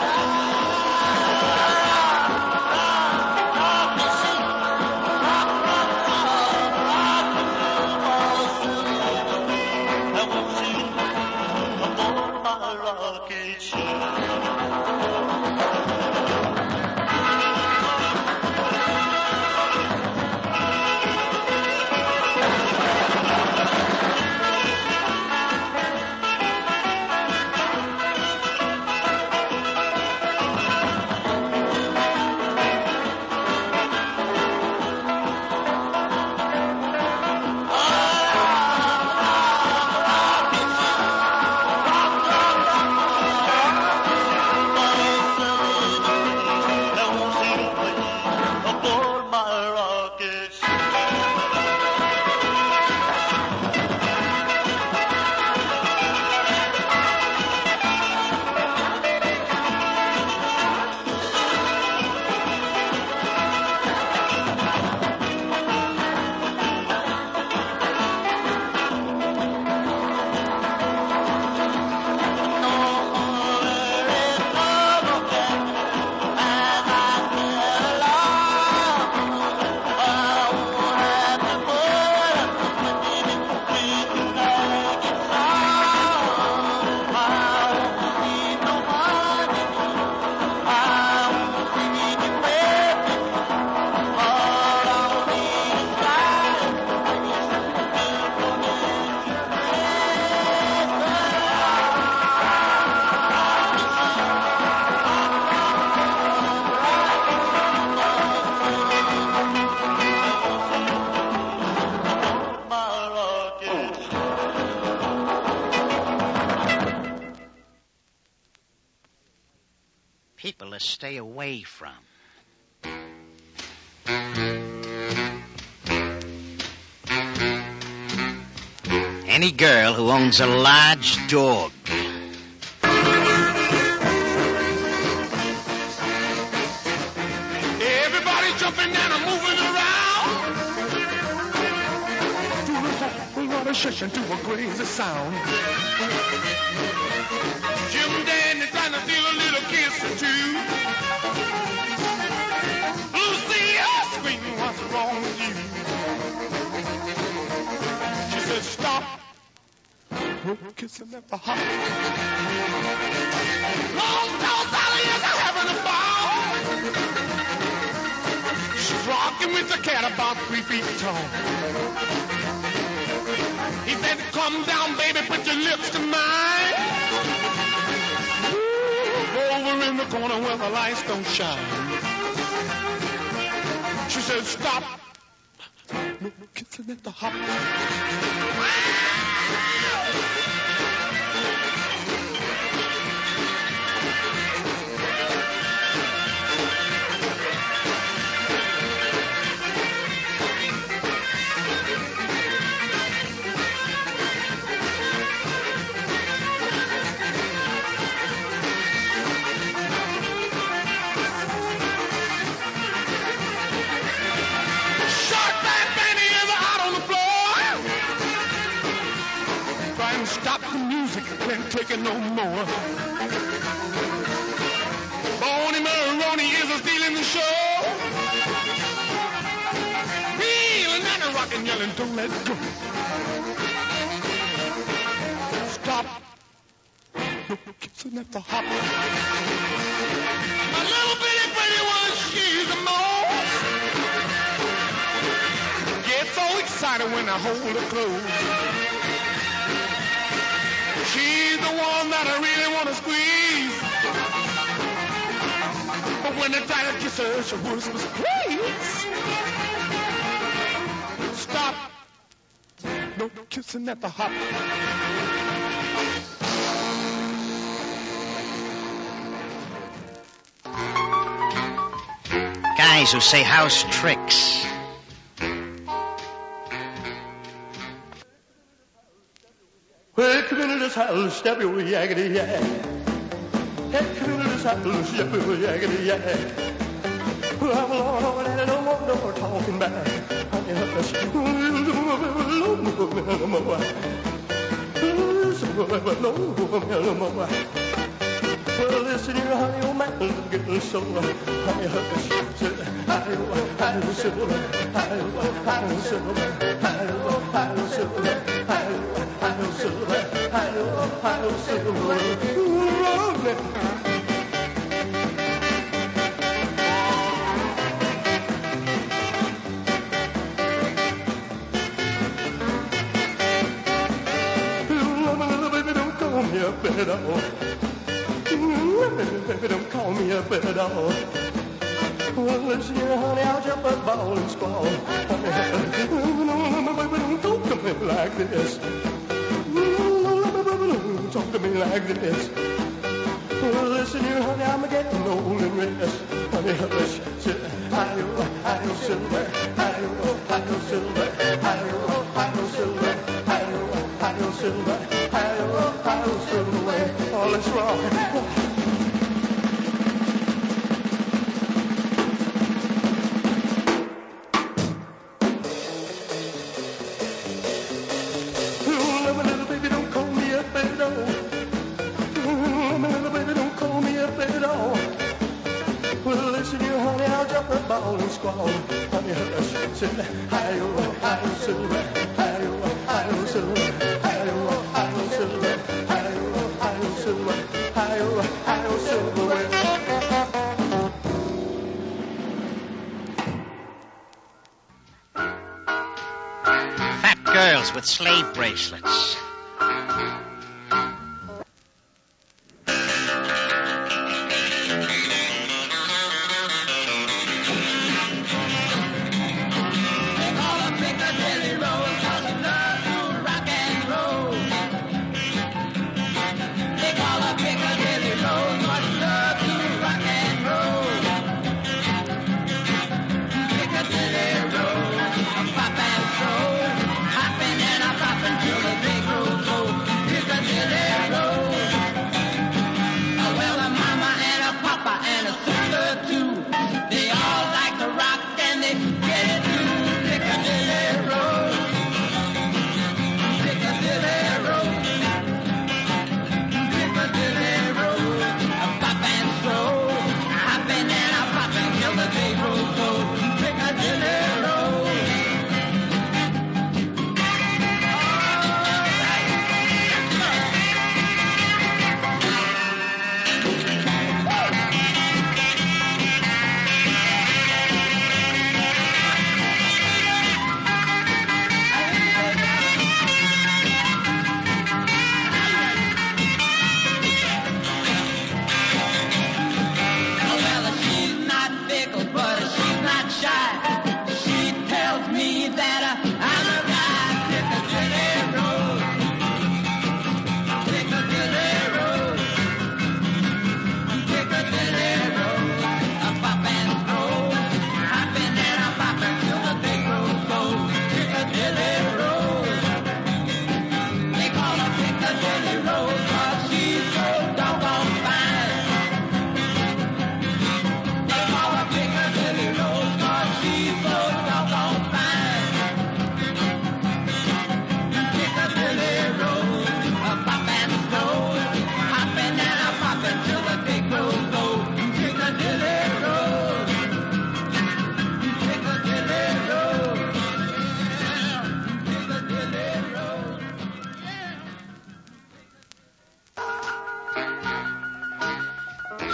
people to stay away from. Any girl who owns a large dog. Everybody jumping down and moving around. To the water shushing to a crazy sound. Jim Dandy trying to steal a little kiss or two. Lucia screaming, what's wrong with you? She said, stop. No kissing at the hop. Long tall Sally is having a ball. She's rocking with the cat about 3 feet tall. He said, come down, baby, put your lips to mine. Over in the corner where the lights don't shine. She said, stop. No kissing at the hop. Stop the music, can't take it no more. Boney Maroney is stealing the show. Reeling and rocking, yelling, don't let go. Stop. No kissing at the hop. My little bitty pretty one, she's the most. Get so excited when I hold her close. She's the one that I really want to squeeze. But when I try to kiss her, she whispers, please. Stop. No kissing at the hop. Guys who say house tricks. Well, come into this house, step your yaggity yag. Hey, come into this house, step your yaggity yag. Well, I'm alone and I don't want no more talking back. Honey, hush. Well, listen here, honey, old man, I'm getting so honey, hush. Baby, don't call me a bed dog. Well, listen here, honey, I'll jump a ball and squall. Honey, baby, don't talk to me like this. Talk to me like this. Well, listen here, honey, I'm getting old and rest. Honey, hush, hi-yo, silver, hi-yo, silver, hi-yo, silver, hi-yo, silver, hi-yo, silver. Oh, let's rock. Ball and squall, honey, hush, silver, hi-yo, silver, hi-yo, silver, hi-yo, silver, hi-yo, silver, hi-yo, silver. Fat girls with slave bracelets. Hopping and a popping till the big road.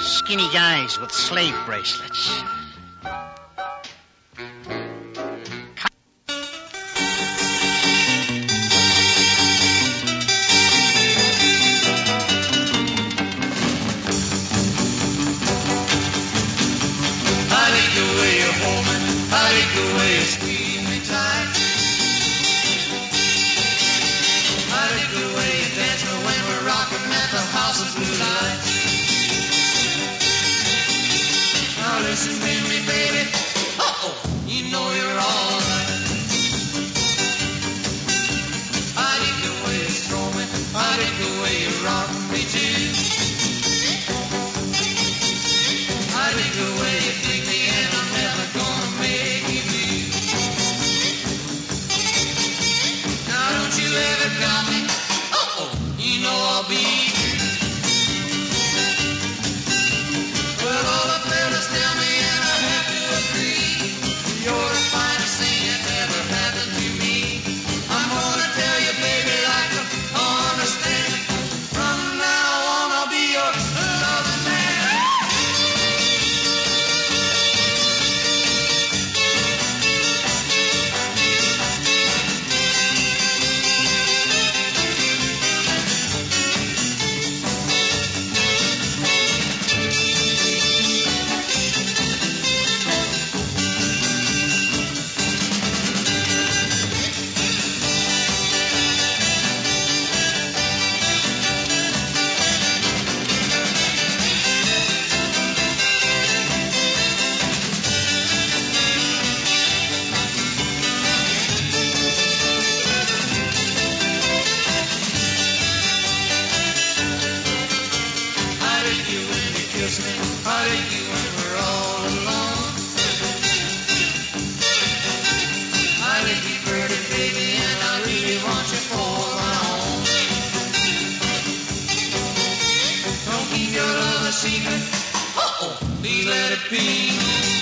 Skinny guys with slave bracelets. I like the way you hold me. I like the way you squeeze me tight. I like the way you dance me when we're rocking at the house of blue lights. Now listen to me, baby. Uh-oh, you know you're all right. I like the way you throw me. I like the way you rock me too. I like the way you dig me and I'm never gonna make you blue. Now don't you ever got me. Uh-oh, you know I'll be. Well, all the fellas tell me and I have to agree. You're the finest thing that ever happened to me. I'm gonna tell you, baby, like to understand. From now on I'll be your loving man. I like you when you kiss me. I like you when we're all alone. I like you pretty, baby, and I really want you for my own. Don't keep your love a secret. Uh-oh, please let it be.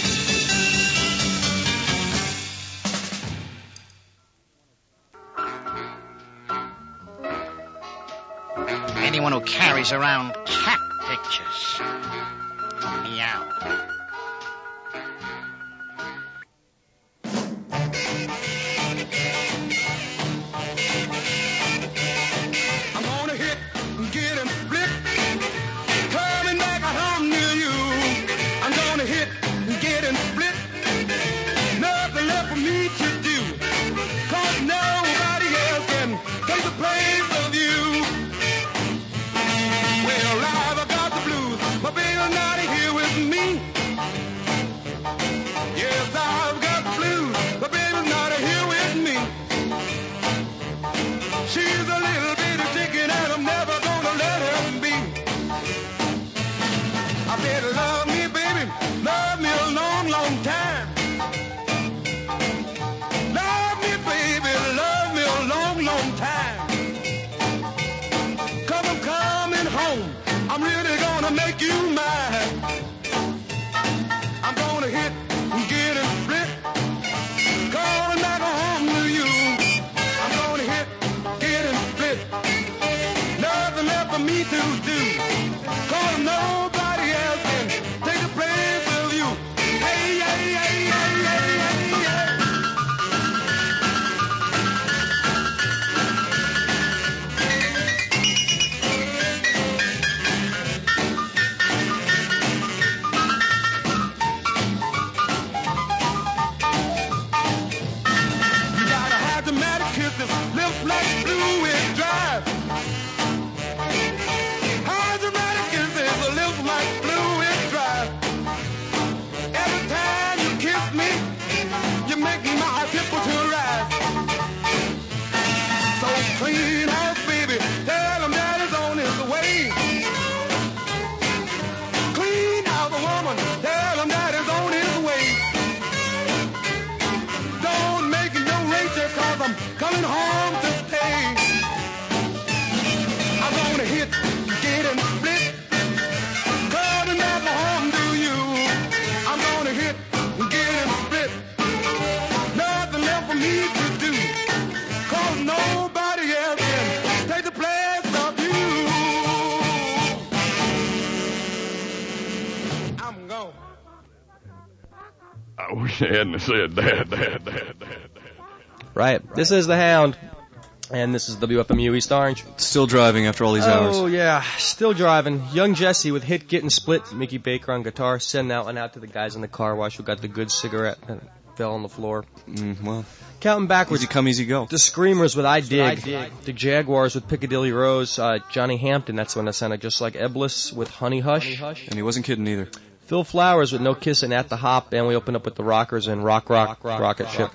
Anyone who carries around cat pictures. Meow. I'm gonna hit and get and flip. Coming back home to you. I'm gonna hit and get and flip. Nothing left for me to do. 'Cause nobody else can take the place of you. Well, I've got the blues. My baby's not here with me. Yes, I've got the blues. My baby's not here with me. She's a little bitty chicken and I'm never gonna let her be. I said, love me, baby, love me a long, long time. Love me, baby, love me a long, long time. 'Cause I'm coming home, I'm really gonna make you mine. I'm gonna hit and get and flip. Calling back home to you. I'm gonna hit, get and flip. Nothing left for me to do. 'Cause nobody else can take the place of you. Hey, hey, hey, hey, hey, hey, hey. You gotta have dramatic kisses, lips like fluid drive. High dramatic kisses, lips like fluid drive. Every time you kiss me, you make my temperature rise. So clean house, baby, tell him that he's on his way. Clean house, woman, tell him that he's on his way. Don't make it no Rachel, 'cause I'm coming home to stay. I'm gonna hit, get and split. Coming back home to you. I'm gonna hit, get and split. Nothing left for me to do. 'Cause nobody else can hadn't said that. Right. This is the Hound, and this is WFMU East Orange. Still driving after all these hours. Oh, yeah. Still driving. Young Jesse with Hit Getting Split, Mickey Baker on guitar, sending out and out to the guys in the car wash who got the good cigarette and fell on the floor. Well, counting backwards. Easy come, easy go. The Screamers with I Dig. The Jaguars with Piccadilly Rose. Johnny Hampton, that's when it sounded just like Eblis with Honey Hush. And he wasn't kidding either. Phil Flowers with No Kissin' at the Hop, and we open up with the Rockers and Rocket Ship.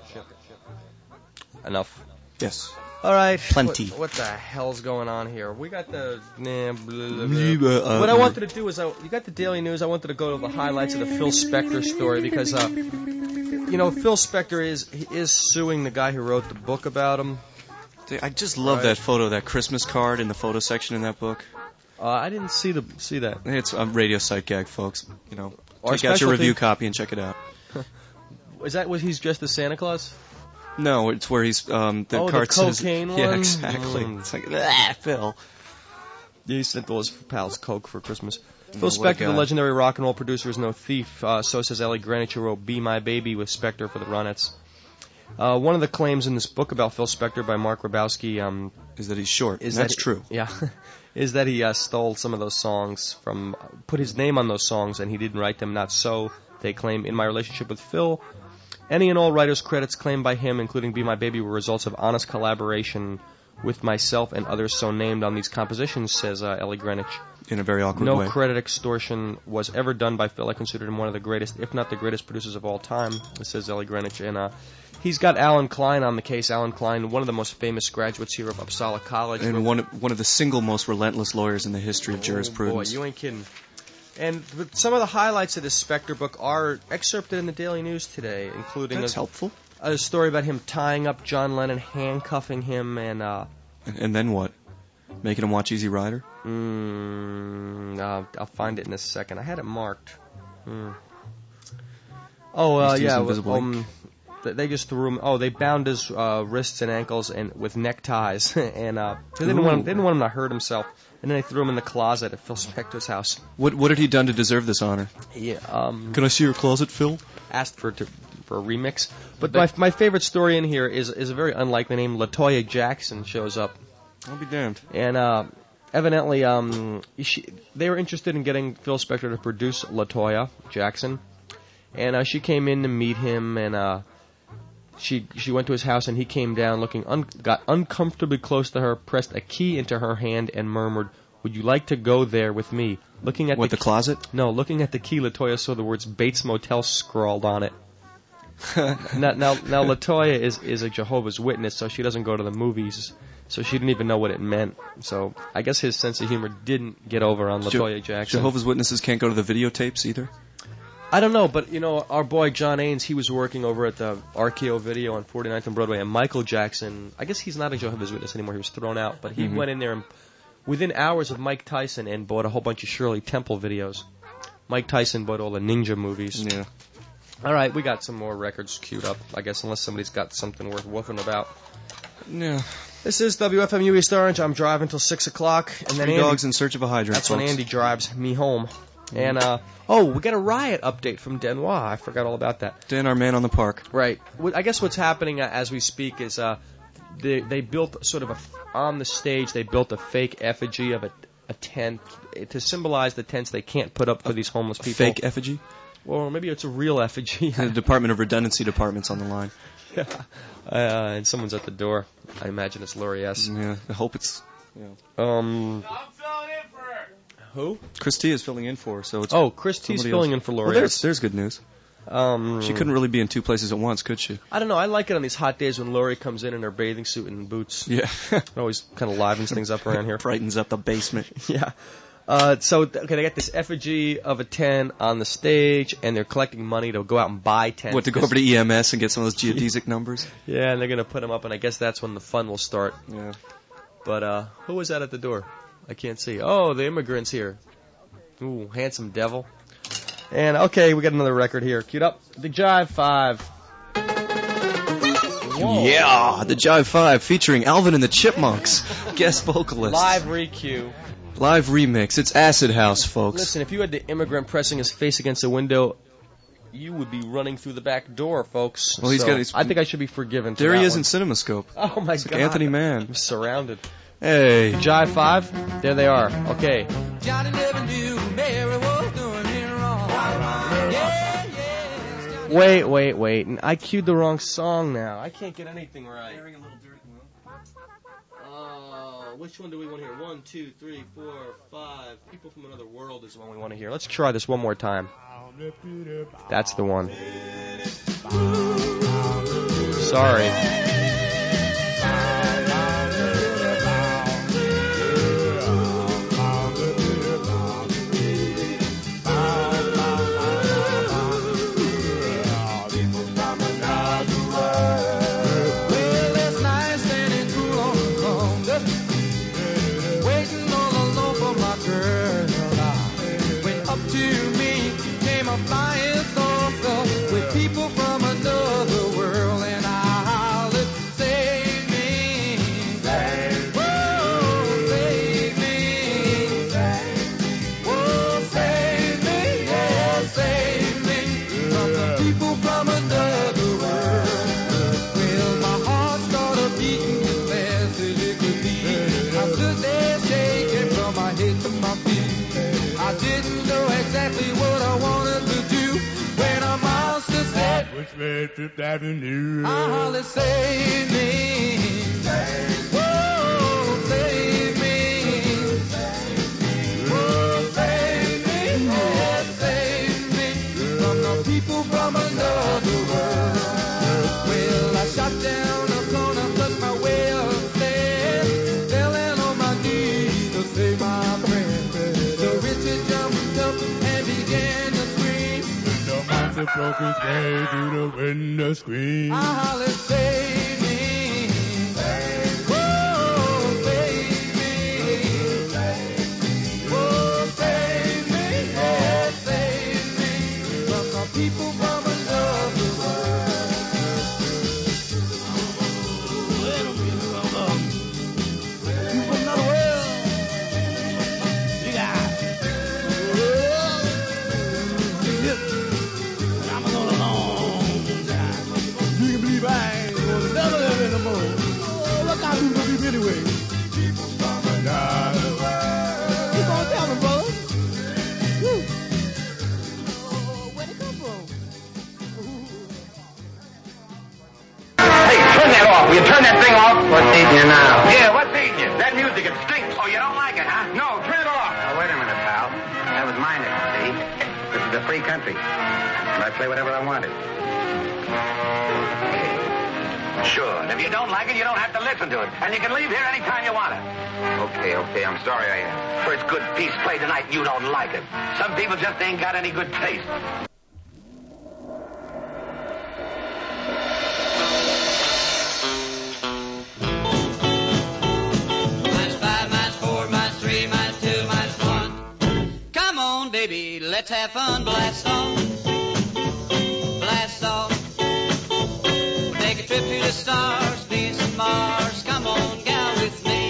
Enough. Yes. All right. Plenty. What the hell's going on here? We got the... what I wanted to do is, you got the Daily News. I wanted to go to the highlights of the Phil Spector story because, you know, Phil Spector is suing the guy who wrote the book about him. I just love that photo, that Christmas card in the photo section in that book. I didn't see that. It's a radio site gag, folks. You know, Our take out your specialty- review copy and check it out. Is that what he's dressed as Santa Claus? No, it's where he's the the card says- cocaine one? Yeah, exactly. It's like Phil. Yeah, he sent all his pals coke for Christmas. Phil what a Spector, the guy. legendary rock and roll producer, is no thief. So says Ellie Greenwich, who wrote Be My Baby with Spector for the Ronettes. One of the claims in this book about Phil Spector by Mark Rabowski is that he's short. That's true. Yeah, is that he stole some of those songs from, put his name on those songs, and he didn't write them. Not so, they claim. In my relationship with Phil, any and all writers' credits claimed by him, including Be My Baby, were results of honest collaboration with myself and others so named on these compositions, says Ellie Greenwich. In a very awkward No way. credit extortion was ever done by Phil. I consider him one of the greatest, if not the greatest producers of all time, says Ellie Greenwich. And he's got Alan Klein on the case. Alan Klein, one of the most famous graduates here of Uppsala College. And one of the single most relentless lawyers in the history of jurisprudence. Boy, you ain't kidding. And some of the highlights of this Spector book are excerpted in the Daily News today, including That's helpful. A story about him tying up John Lennon, handcuffing him, and then what? Making him watch Easy Rider? I'll find it in a second. I had it marked. They just threw him. Oh, they bound his wrists and ankles and with neckties, and they didn't want him to hurt himself. And then they threw him in the closet at Phil Spector's house. What had he done to deserve this honor? Yeah. Can I see your closet, Phil? Asked for a remix. But my favorite story in here is a very unlikely name. LaToya Jackson shows up. I'll be damned. And evidently, they were interested in getting Phil Spector to produce LaToya Jackson. And she came in to meet him, and she went to his house, and he came down, got uncomfortably close to her, pressed a key into her hand, and murmured, "Would you like to go there with me?" Looking at the closet? No, looking at the key, LaToya saw the words Bates Motel scrawled on it. now LaToya is a Jehovah's Witness, so she doesn't go to the movies, so she didn't even know what it meant. So I guess his sense of humor didn't get over on LaToya Jackson. Jehovah's Witnesses can't go to the videotapes either? I don't know, but, our boy John Ains, he was working over at the RKO Video on 49th and Broadway, and Michael Jackson, I guess he's not a Jehovah's Witness anymore, he was thrown out, but he went in there and within hours of Mike Tyson and bought a whole bunch of Shirley Temple videos. Mike Tyson bought all the ninja movies. Yeah. All right, we got some more records queued up, I guess, unless somebody's got something worth woofing about. Yeah. This is WFMU East Orange. I'm driving till 6 o'clock. And then Three dogs in search of a hydrant, That's folks. when Andy drives me home. And, we got a riot update from Denois. I forgot all about that. Dan, our man on the park. Right. I guess what's happening as we speak is they built sort of on the stage, they built a fake effigy of a tent to symbolize the tents they can't put up for these homeless people. Fake effigy? Well, maybe it's a real effigy. The Department of Redundancy Department's on the line. And someone's at the door. I imagine it's Laurie S. Yeah, I hope it's... Who? Chris T is filling in for her, so it's... Oh, Chris T's filling in for Laurie. Well, there's good news. She couldn't really be in two places at once, could she? I don't know. I like it on these hot days when Laurie comes in her bathing suit and boots. Yeah. It always kind of livens things up around here. Brightens up the basement. Yeah. They got this effigy of a tent on the stage, and they're collecting money to go out and buy tents. What, to go over to EMS and get some of those geodesic numbers? Yeah, and they're going to put them up, and I guess that's when the fun will start. Yeah. But who was that at the door? I can't see. Oh, the immigrant's here. Ooh, handsome devil. And, okay, we got another record here. Queued up. The Jive 5. Whoa. Yeah, the Jive 5 featuring Alvin and the Chipmunks, guest vocalist. Live requeue. Live remix. It's Acid House, folks. Listen, if you had the immigrant pressing his face against a window you would be running through the back door, folks. Well, he's So got his- I think I should be forgiven. For There he that is one. in CinemaScope. Oh my It's like God! Anthony Mann. I'm surrounded. Hey. Jive 5. There they are. Okay. Johnny never knew Mary was doing him wrong. Wait. I queued the wrong song now. I can't get anything right. Which one do we want to hear? 1, 2, 3, 4, 5. People from Another World is the one we want to hear. Let's try this one more time. That's the one. Sorry. Well, last night standing cool on the corner, waiting all alone for my girl. When up to me came a flying saucer with people from another world, and I hollered, "Save me! Whoa, save me! Whoa, save me! Yeah, save me from the people from another world." Well, my heart started beating as fast as it could beat. I stood there shaking from my head to my feet. I didn't know exactly what I wanted to do when a monster said, Which way Fifth Avenue? I hollered, "Save me! Whoa, save me! Whoa, save me! Yeah, save me from the people from another world." Well, I shot down a corner, took my way upstairs, falling on my knees to save my friend. So Richard jumped up and began to scream. The monster broke his way through the window screen. I hollered, "Save me! Whoa, save me! Whoa, save me! Yeah, save me from the people from another world." You from another world? You got. I'm a long time. You can believe I ain't gonna never live anymore. Oh, what kind of people be anyway? People from another world. Keep on telling, brother. Woo. Oh, where'd it come from? Hey, turn that off. Will you turn that thing off? What's eating you now? Yeah, what's eating you? That music, it stinks. Oh, you don't like it, huh? No, turn it off. Now, wait a minute, pal. That was my name, see? This is a free country. And I play whatever I wanted. Sure. And if you don't like it, you don't have to listen to it. And you can leave here anytime you want to. Okay. I'm sorry First good piece played tonight, and you don't like it. Some people just ain't got any good taste. Minus 5, minus 4, minus 3, minus 2, minus 1. Come on, baby, let's have fun. Blast off. Blast off. Take a trip to the stars, Venus and Mars. Come on, gal, with me.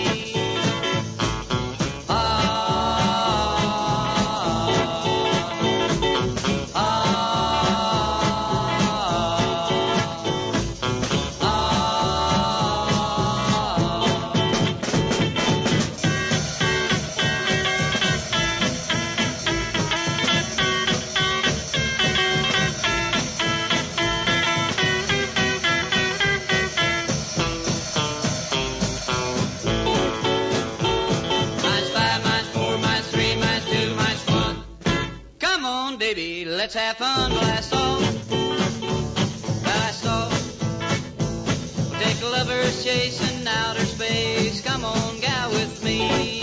Minus 5, minus 4, minus 3, minus 2, minus 1. Come on, baby, let's have fun. Blast off. Blast off. We'll take a lover's chase in outer space. Come on, gal, with me.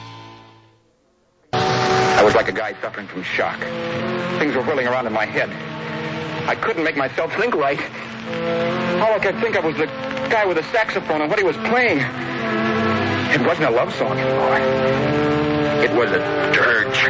I was like a guy suffering from shock. Things were whirling around in my head. I couldn't make myself think right. All I could think of was the guy with the saxophone and what he was playing. It wasn't a love song anymore. It was a dirge.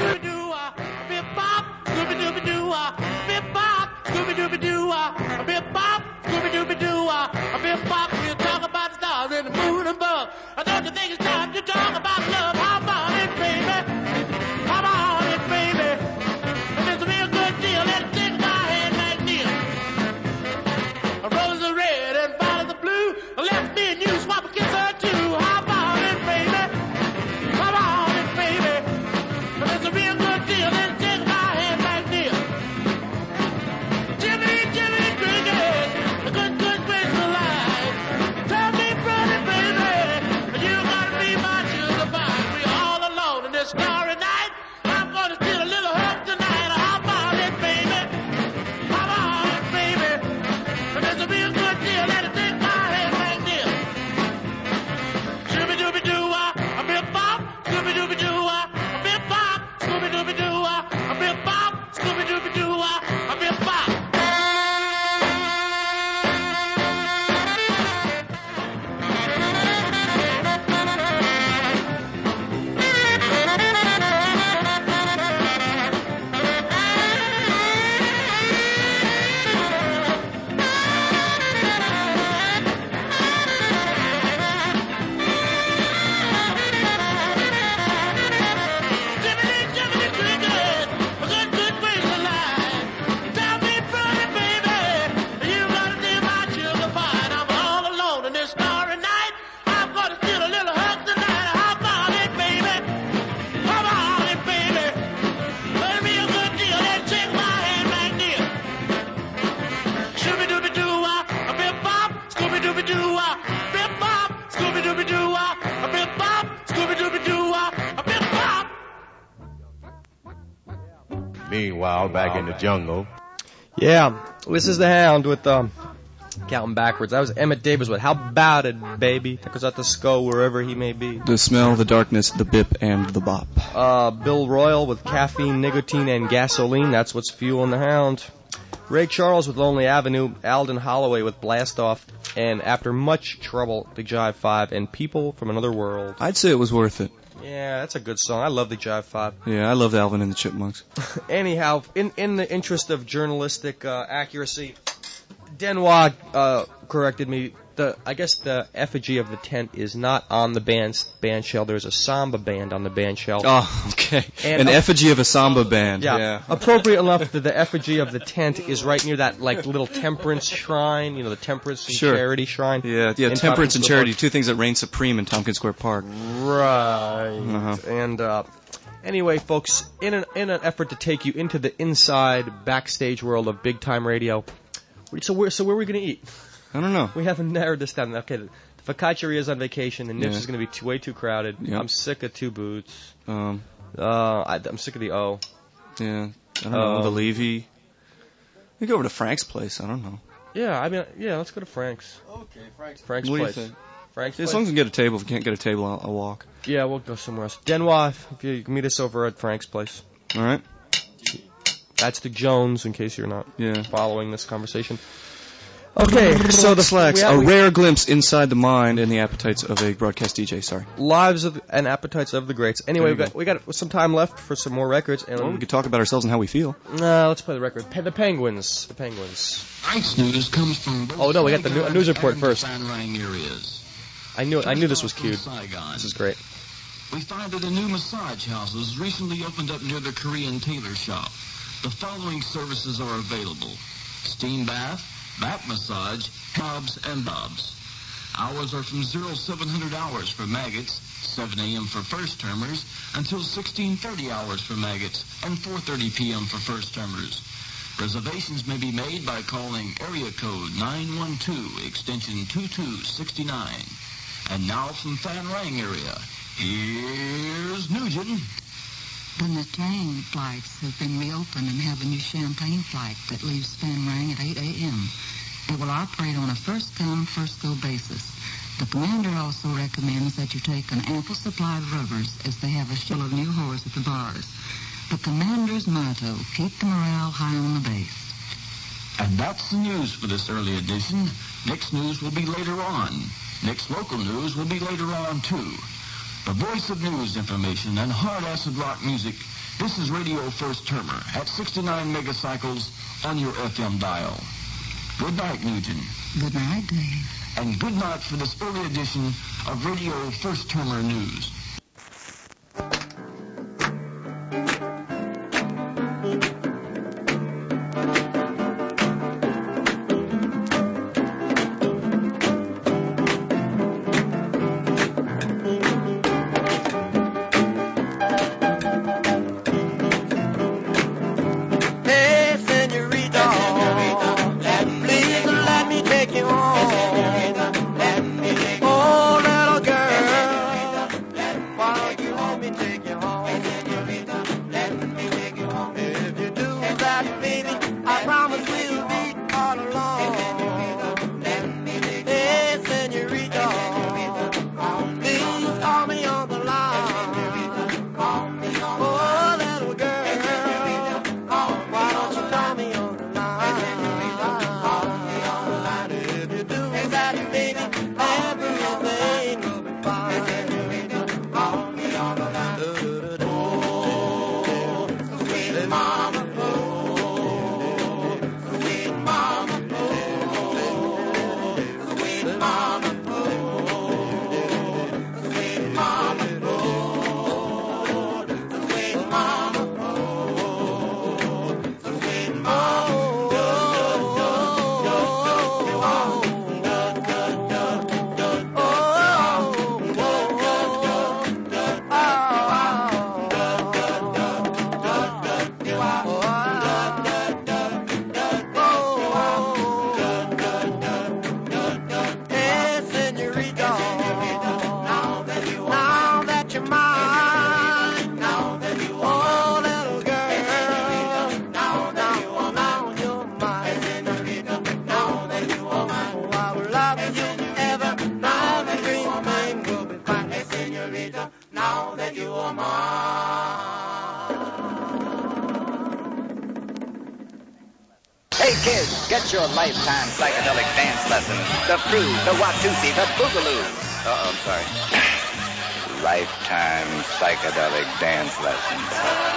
We'll talk about the stars and the moon above. Don't you think it's time to talk about love? How about it, baby? How about it, baby? If it's a real good deal, let's take my hand like this. Roses are red and violets are blue. Let me and you swap a kiss or two. How about it, baby? How about it, baby? If it's a real good deal, let's take my hand like this. Jimmy, Jimmy, cricket, a good, good graceful life. Tell me, brother, baby, you gotta be my sugar pie. We're all alone in this starry night. I'm gonna steal a little hope tonight. How about it, baby? How about it, baby? If it's a real good deal, let it take my hand like this. Shooby-dooby-doo-wah, a bip-bop, Scooby-dooby-doo-wah, a bip-bop, Scooby-dooby-doo-wah, a bip-bop, Scooby-dooby-doo-wah, a bip-bop. Meanwhile, back in the jungle. Yeah, this is the Hound with counting backwards. That was Emmett Davis with How About It, Baby. That goes out to Sco wherever he may be. The Smell, the Darkness, the Bip, and the Bop. Bill Royal with Caffeine, Nicotine, and Gasoline. That's what's fueling the Hound. Ray Charles with Lonely Avenue. Alden Holloway with Blast Off. And after much trouble, the Jive 5 and People from Another World. I'd say it was worth it. Yeah, that's a good song. I love the Jive 5. Yeah, I loved Alvin and the Chipmunks. Anyhow, in the interest of journalistic accuracy, Denois corrected me. I guess the effigy of the tent is not on the band shell. There's a samba band on the band shell. Oh, okay. And an effigy of a samba band. Yeah. Appropriate enough that the effigy of the tent is right near that like little temperance shrine, the temperance and charity shrine. Yeah, temperance and charity, two things that reign supreme in Tompkins Square Park. Right. Uh-huh. And anyway, folks, in an effort to take you into the inside backstage world of big time radio, so where are we going to eat? I don't know. We haven't narrowed this down. Okay, the Focacceria is on vacation, and Nips is going to be way too crowded. Yep. I'm sick of Two Boots. I'm sick of the O. Yeah, I don't know, the Levy. We go over to Frank's place. I don't know. Yeah, let's go to Frank's. Okay, Frank's what place. What do you think? Frank's place? As long as we can get a table. If we can't get a table, I'll walk. Yeah, we'll go somewhere else. Denois, if you can meet us over at Frank's place. All right. That's the Jones, in case you're not following this conversation. Okay, so the Slacks, a rare glimpse inside the mind and the appetites of a broadcast DJ. Sorry. Lives and appetites of the greats. Anyway, we got some time left for some more records. And we could talk about ourselves and how we feel. Let's play the record. The Penguins. The Penguins. Ice news comes from. Oh no, we got the news report first. Areas. I knew this was cued. This is great. We find that a new massage house has recently opened up near the Korean tailor shop. The following services are available: steam bath, back massage, knobs and bobs. Hours are from 0700 hours for maggots, 7 a.m. for first-termers, until 1630 hours for maggots, and 4:30 p.m. for first-termers. Reservations may be made by calling area code 912, extension 2269. And now from Fan Rang area, here's Nugent. The Natang flights have been reopened and have a new Champagne flight that leaves Fan Rang at 8 a.m. It will operate on a first-come, first-go basis. The commander also recommends that you take an ample supply of rubbers, as they have a show of new horse at the bars. The commander's motto, keep the morale high on the base. And that's the news for this early edition. Next news will be later on. Next local news will be later on, too. The voice of news information and hard acid rock music. This is Radio First Termer at 69 megacycles on your FM dial. Good night, Nugent. Good night, Dave. And good night for this early edition of Radio First Termer News. Get your lifetime psychedelic dance lessons. The Fruit, the Watusi, the Boogaloo. I'm sorry. Lifetime psychedelic dance lessons.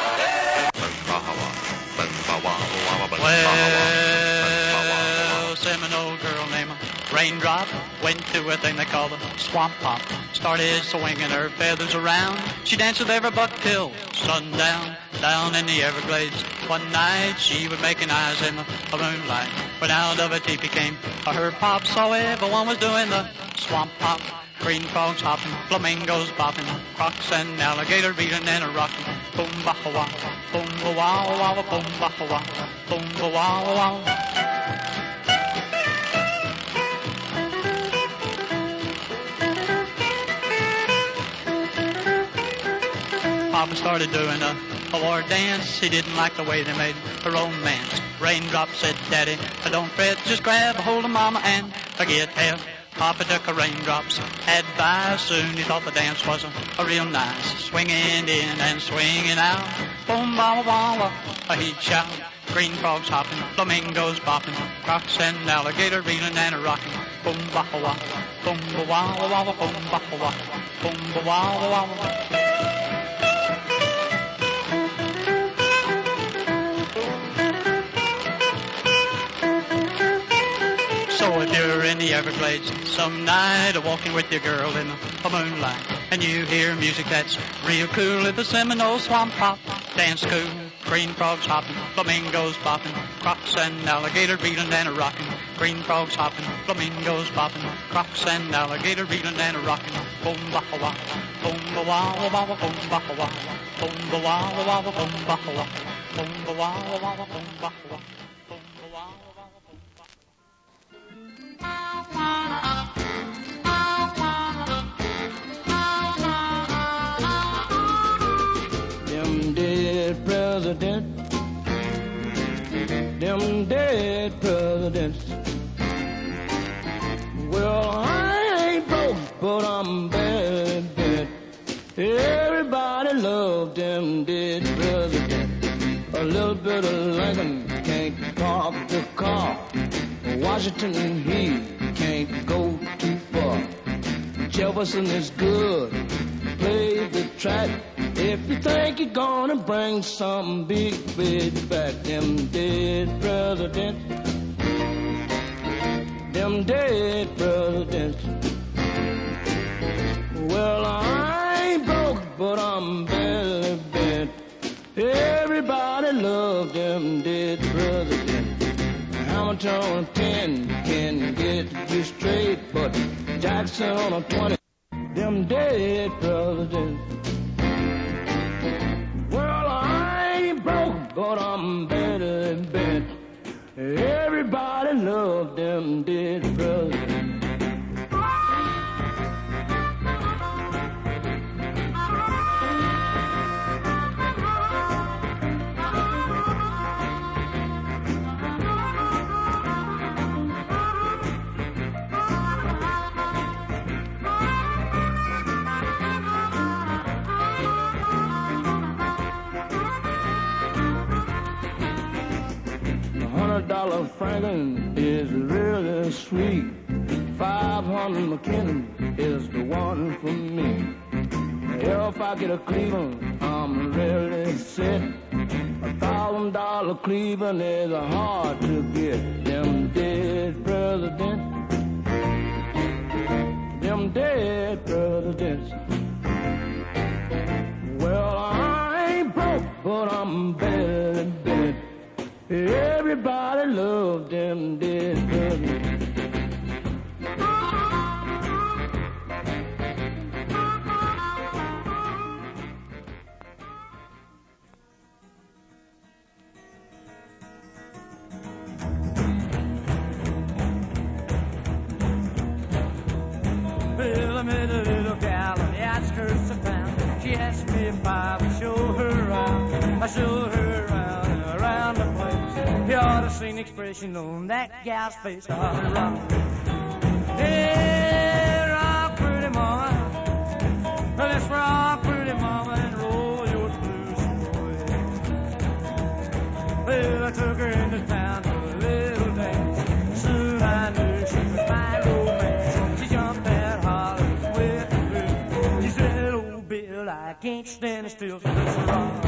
Well, Seminole girl named Raindrop went to a thing they call the swamp pop. Started swinging her feathers around. She danced with every buck till sundown. Down in the Everglades one night, she was making eyes in the moonlight. When out of a teepee came her pop, saw everyone was doing the swamp pop. Green frogs hopping, flamingos bopping, crocs and alligator beating and a rocking. Boom ba wah, boom ba wah wah, boom ba wah, boom ba wah wah. Papa started doing a war dance. He didn't like the way they made a romance. Raindrop said, Daddy, don't fret, just grab a hold of Mama and forget hell. Papa took her raindrops advice. Soon he thought the dance was a real nice. Swinging in and swinging out. Boom, ba, ba, ba, he'd shout. Green frogs hopping, flamingos bopping, crocs and alligator reeling and a rocking. Boom, ba, wah, boom, ba, wah, wah, boom, ba, wah, boom, ba, wah, wah. So if you're in the Everglades some night, or walking with your girl in the moonlight, and you hear music that's real cool, at the Seminole swamp pop, dance cool. Green frogs hopping, flamingos bopping, crocs and alligator beating and a rocking. Green frogs hopping, flamingos bopping, crocs and alligator beating and a rocking. Boom ba wah, boom ba wah wah, boom ba wah, boom ba wah wah, boom ba wah, boom ba wah wah, boom ba wah. Them dead presidents, them dead presidents. Well, I ain't broke but I'm barely bent. Everybody loved them dead president. A little bit of Lincoln can't park the car. Washington, he can't go too far. Jefferson is good, play the track. If you think you're gonna bring some big bed back, them dead presidents, them dead presidents. Well, I ain't broke, but I'm barely bent. Everybody loved them dead presidents. Hamilton on 10 can get you straight, but Jackson on 20, them dead presidents. Well, I ain't broke, but I'm better bent. Everybody loved them dead presidents. $100 Franklin is really sweet. 500 McKinnon is the one for me. If I get a Cleveland, I'm really set. $1,000 Cleveland is hard to get. Them dead presidents, them dead presidents. Well, I ain't broke, but I'm barely bent. Everybody loved them dead presidents. Well, I met a little gal on the outskirts of town. She asked me if I would show her around. I showed her around and around the place. You ought to see the expression on that gal's face. Rock. Hey, rock, pretty mama. Let's rock, pretty mama, and roll your blues away. Well, I took her into town for a little dance. Soon I knew she was my romance. She jumped and hollered with the blues. She said, "Oh, Bill, I can't stand still, so let's rock."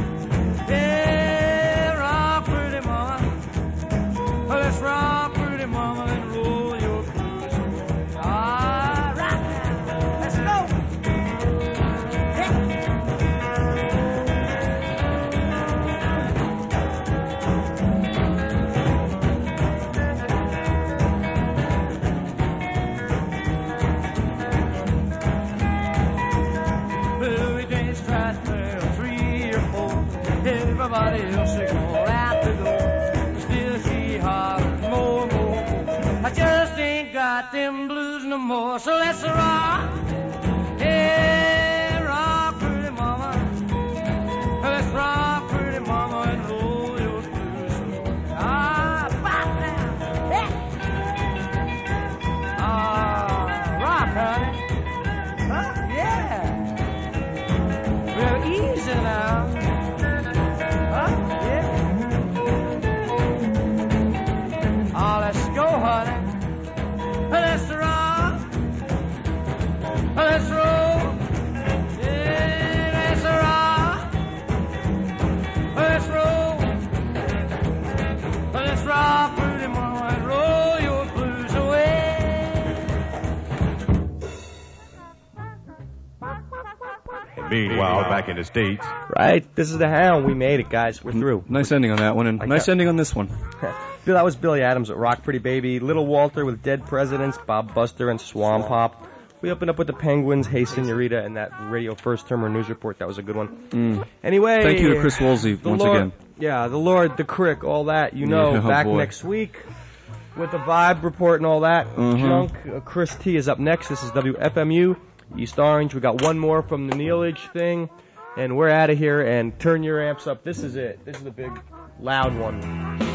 Yeah, rock, pretty mama. Let's rock, pretty mama, and roll your blues away. All right, now, let's go. Well, we danced right there, 3 or 4. Everybody else they go out the door. Still she hollers more, more. I just ain't got them blues no more. So let's rock. Yeah, rock, pretty mama. Let's rock, pretty mama, and roll your blues away. Ah, rock now. Yeah. Ah, rock, honey. Huh? Yeah. Real easy now. Huh? Yeah. Oh, let's go, honey. Let's rock. Let's roll. Yeah, let's rock. Let's roll. Let's rock, pretty mama, and roll your blues away. Meanwhile, back in the States. Right, this is the Hound. We made it, guys. We're through. Nice ending on that one, and nice ending on this one. Bill, that was Billy Adams with Rock Pretty Baby. Little Walter with Dead Presidents, Bob Buster, and Swamp Pop. We opened up with the Penguins, Hey Senorita, and that Radio First Termer News Report. That was a good one. Anyway. Thank you to Chris Woolsey once again. Yeah, the Lord, the Crick, all that. You know, back next week with the Vibe Report and all that junk. Chris T is up next. This is WFMU, East Orange. We got one more from the Neilage thing, and we're out of here. And turn your amps up. This is it. This is the big, loud one.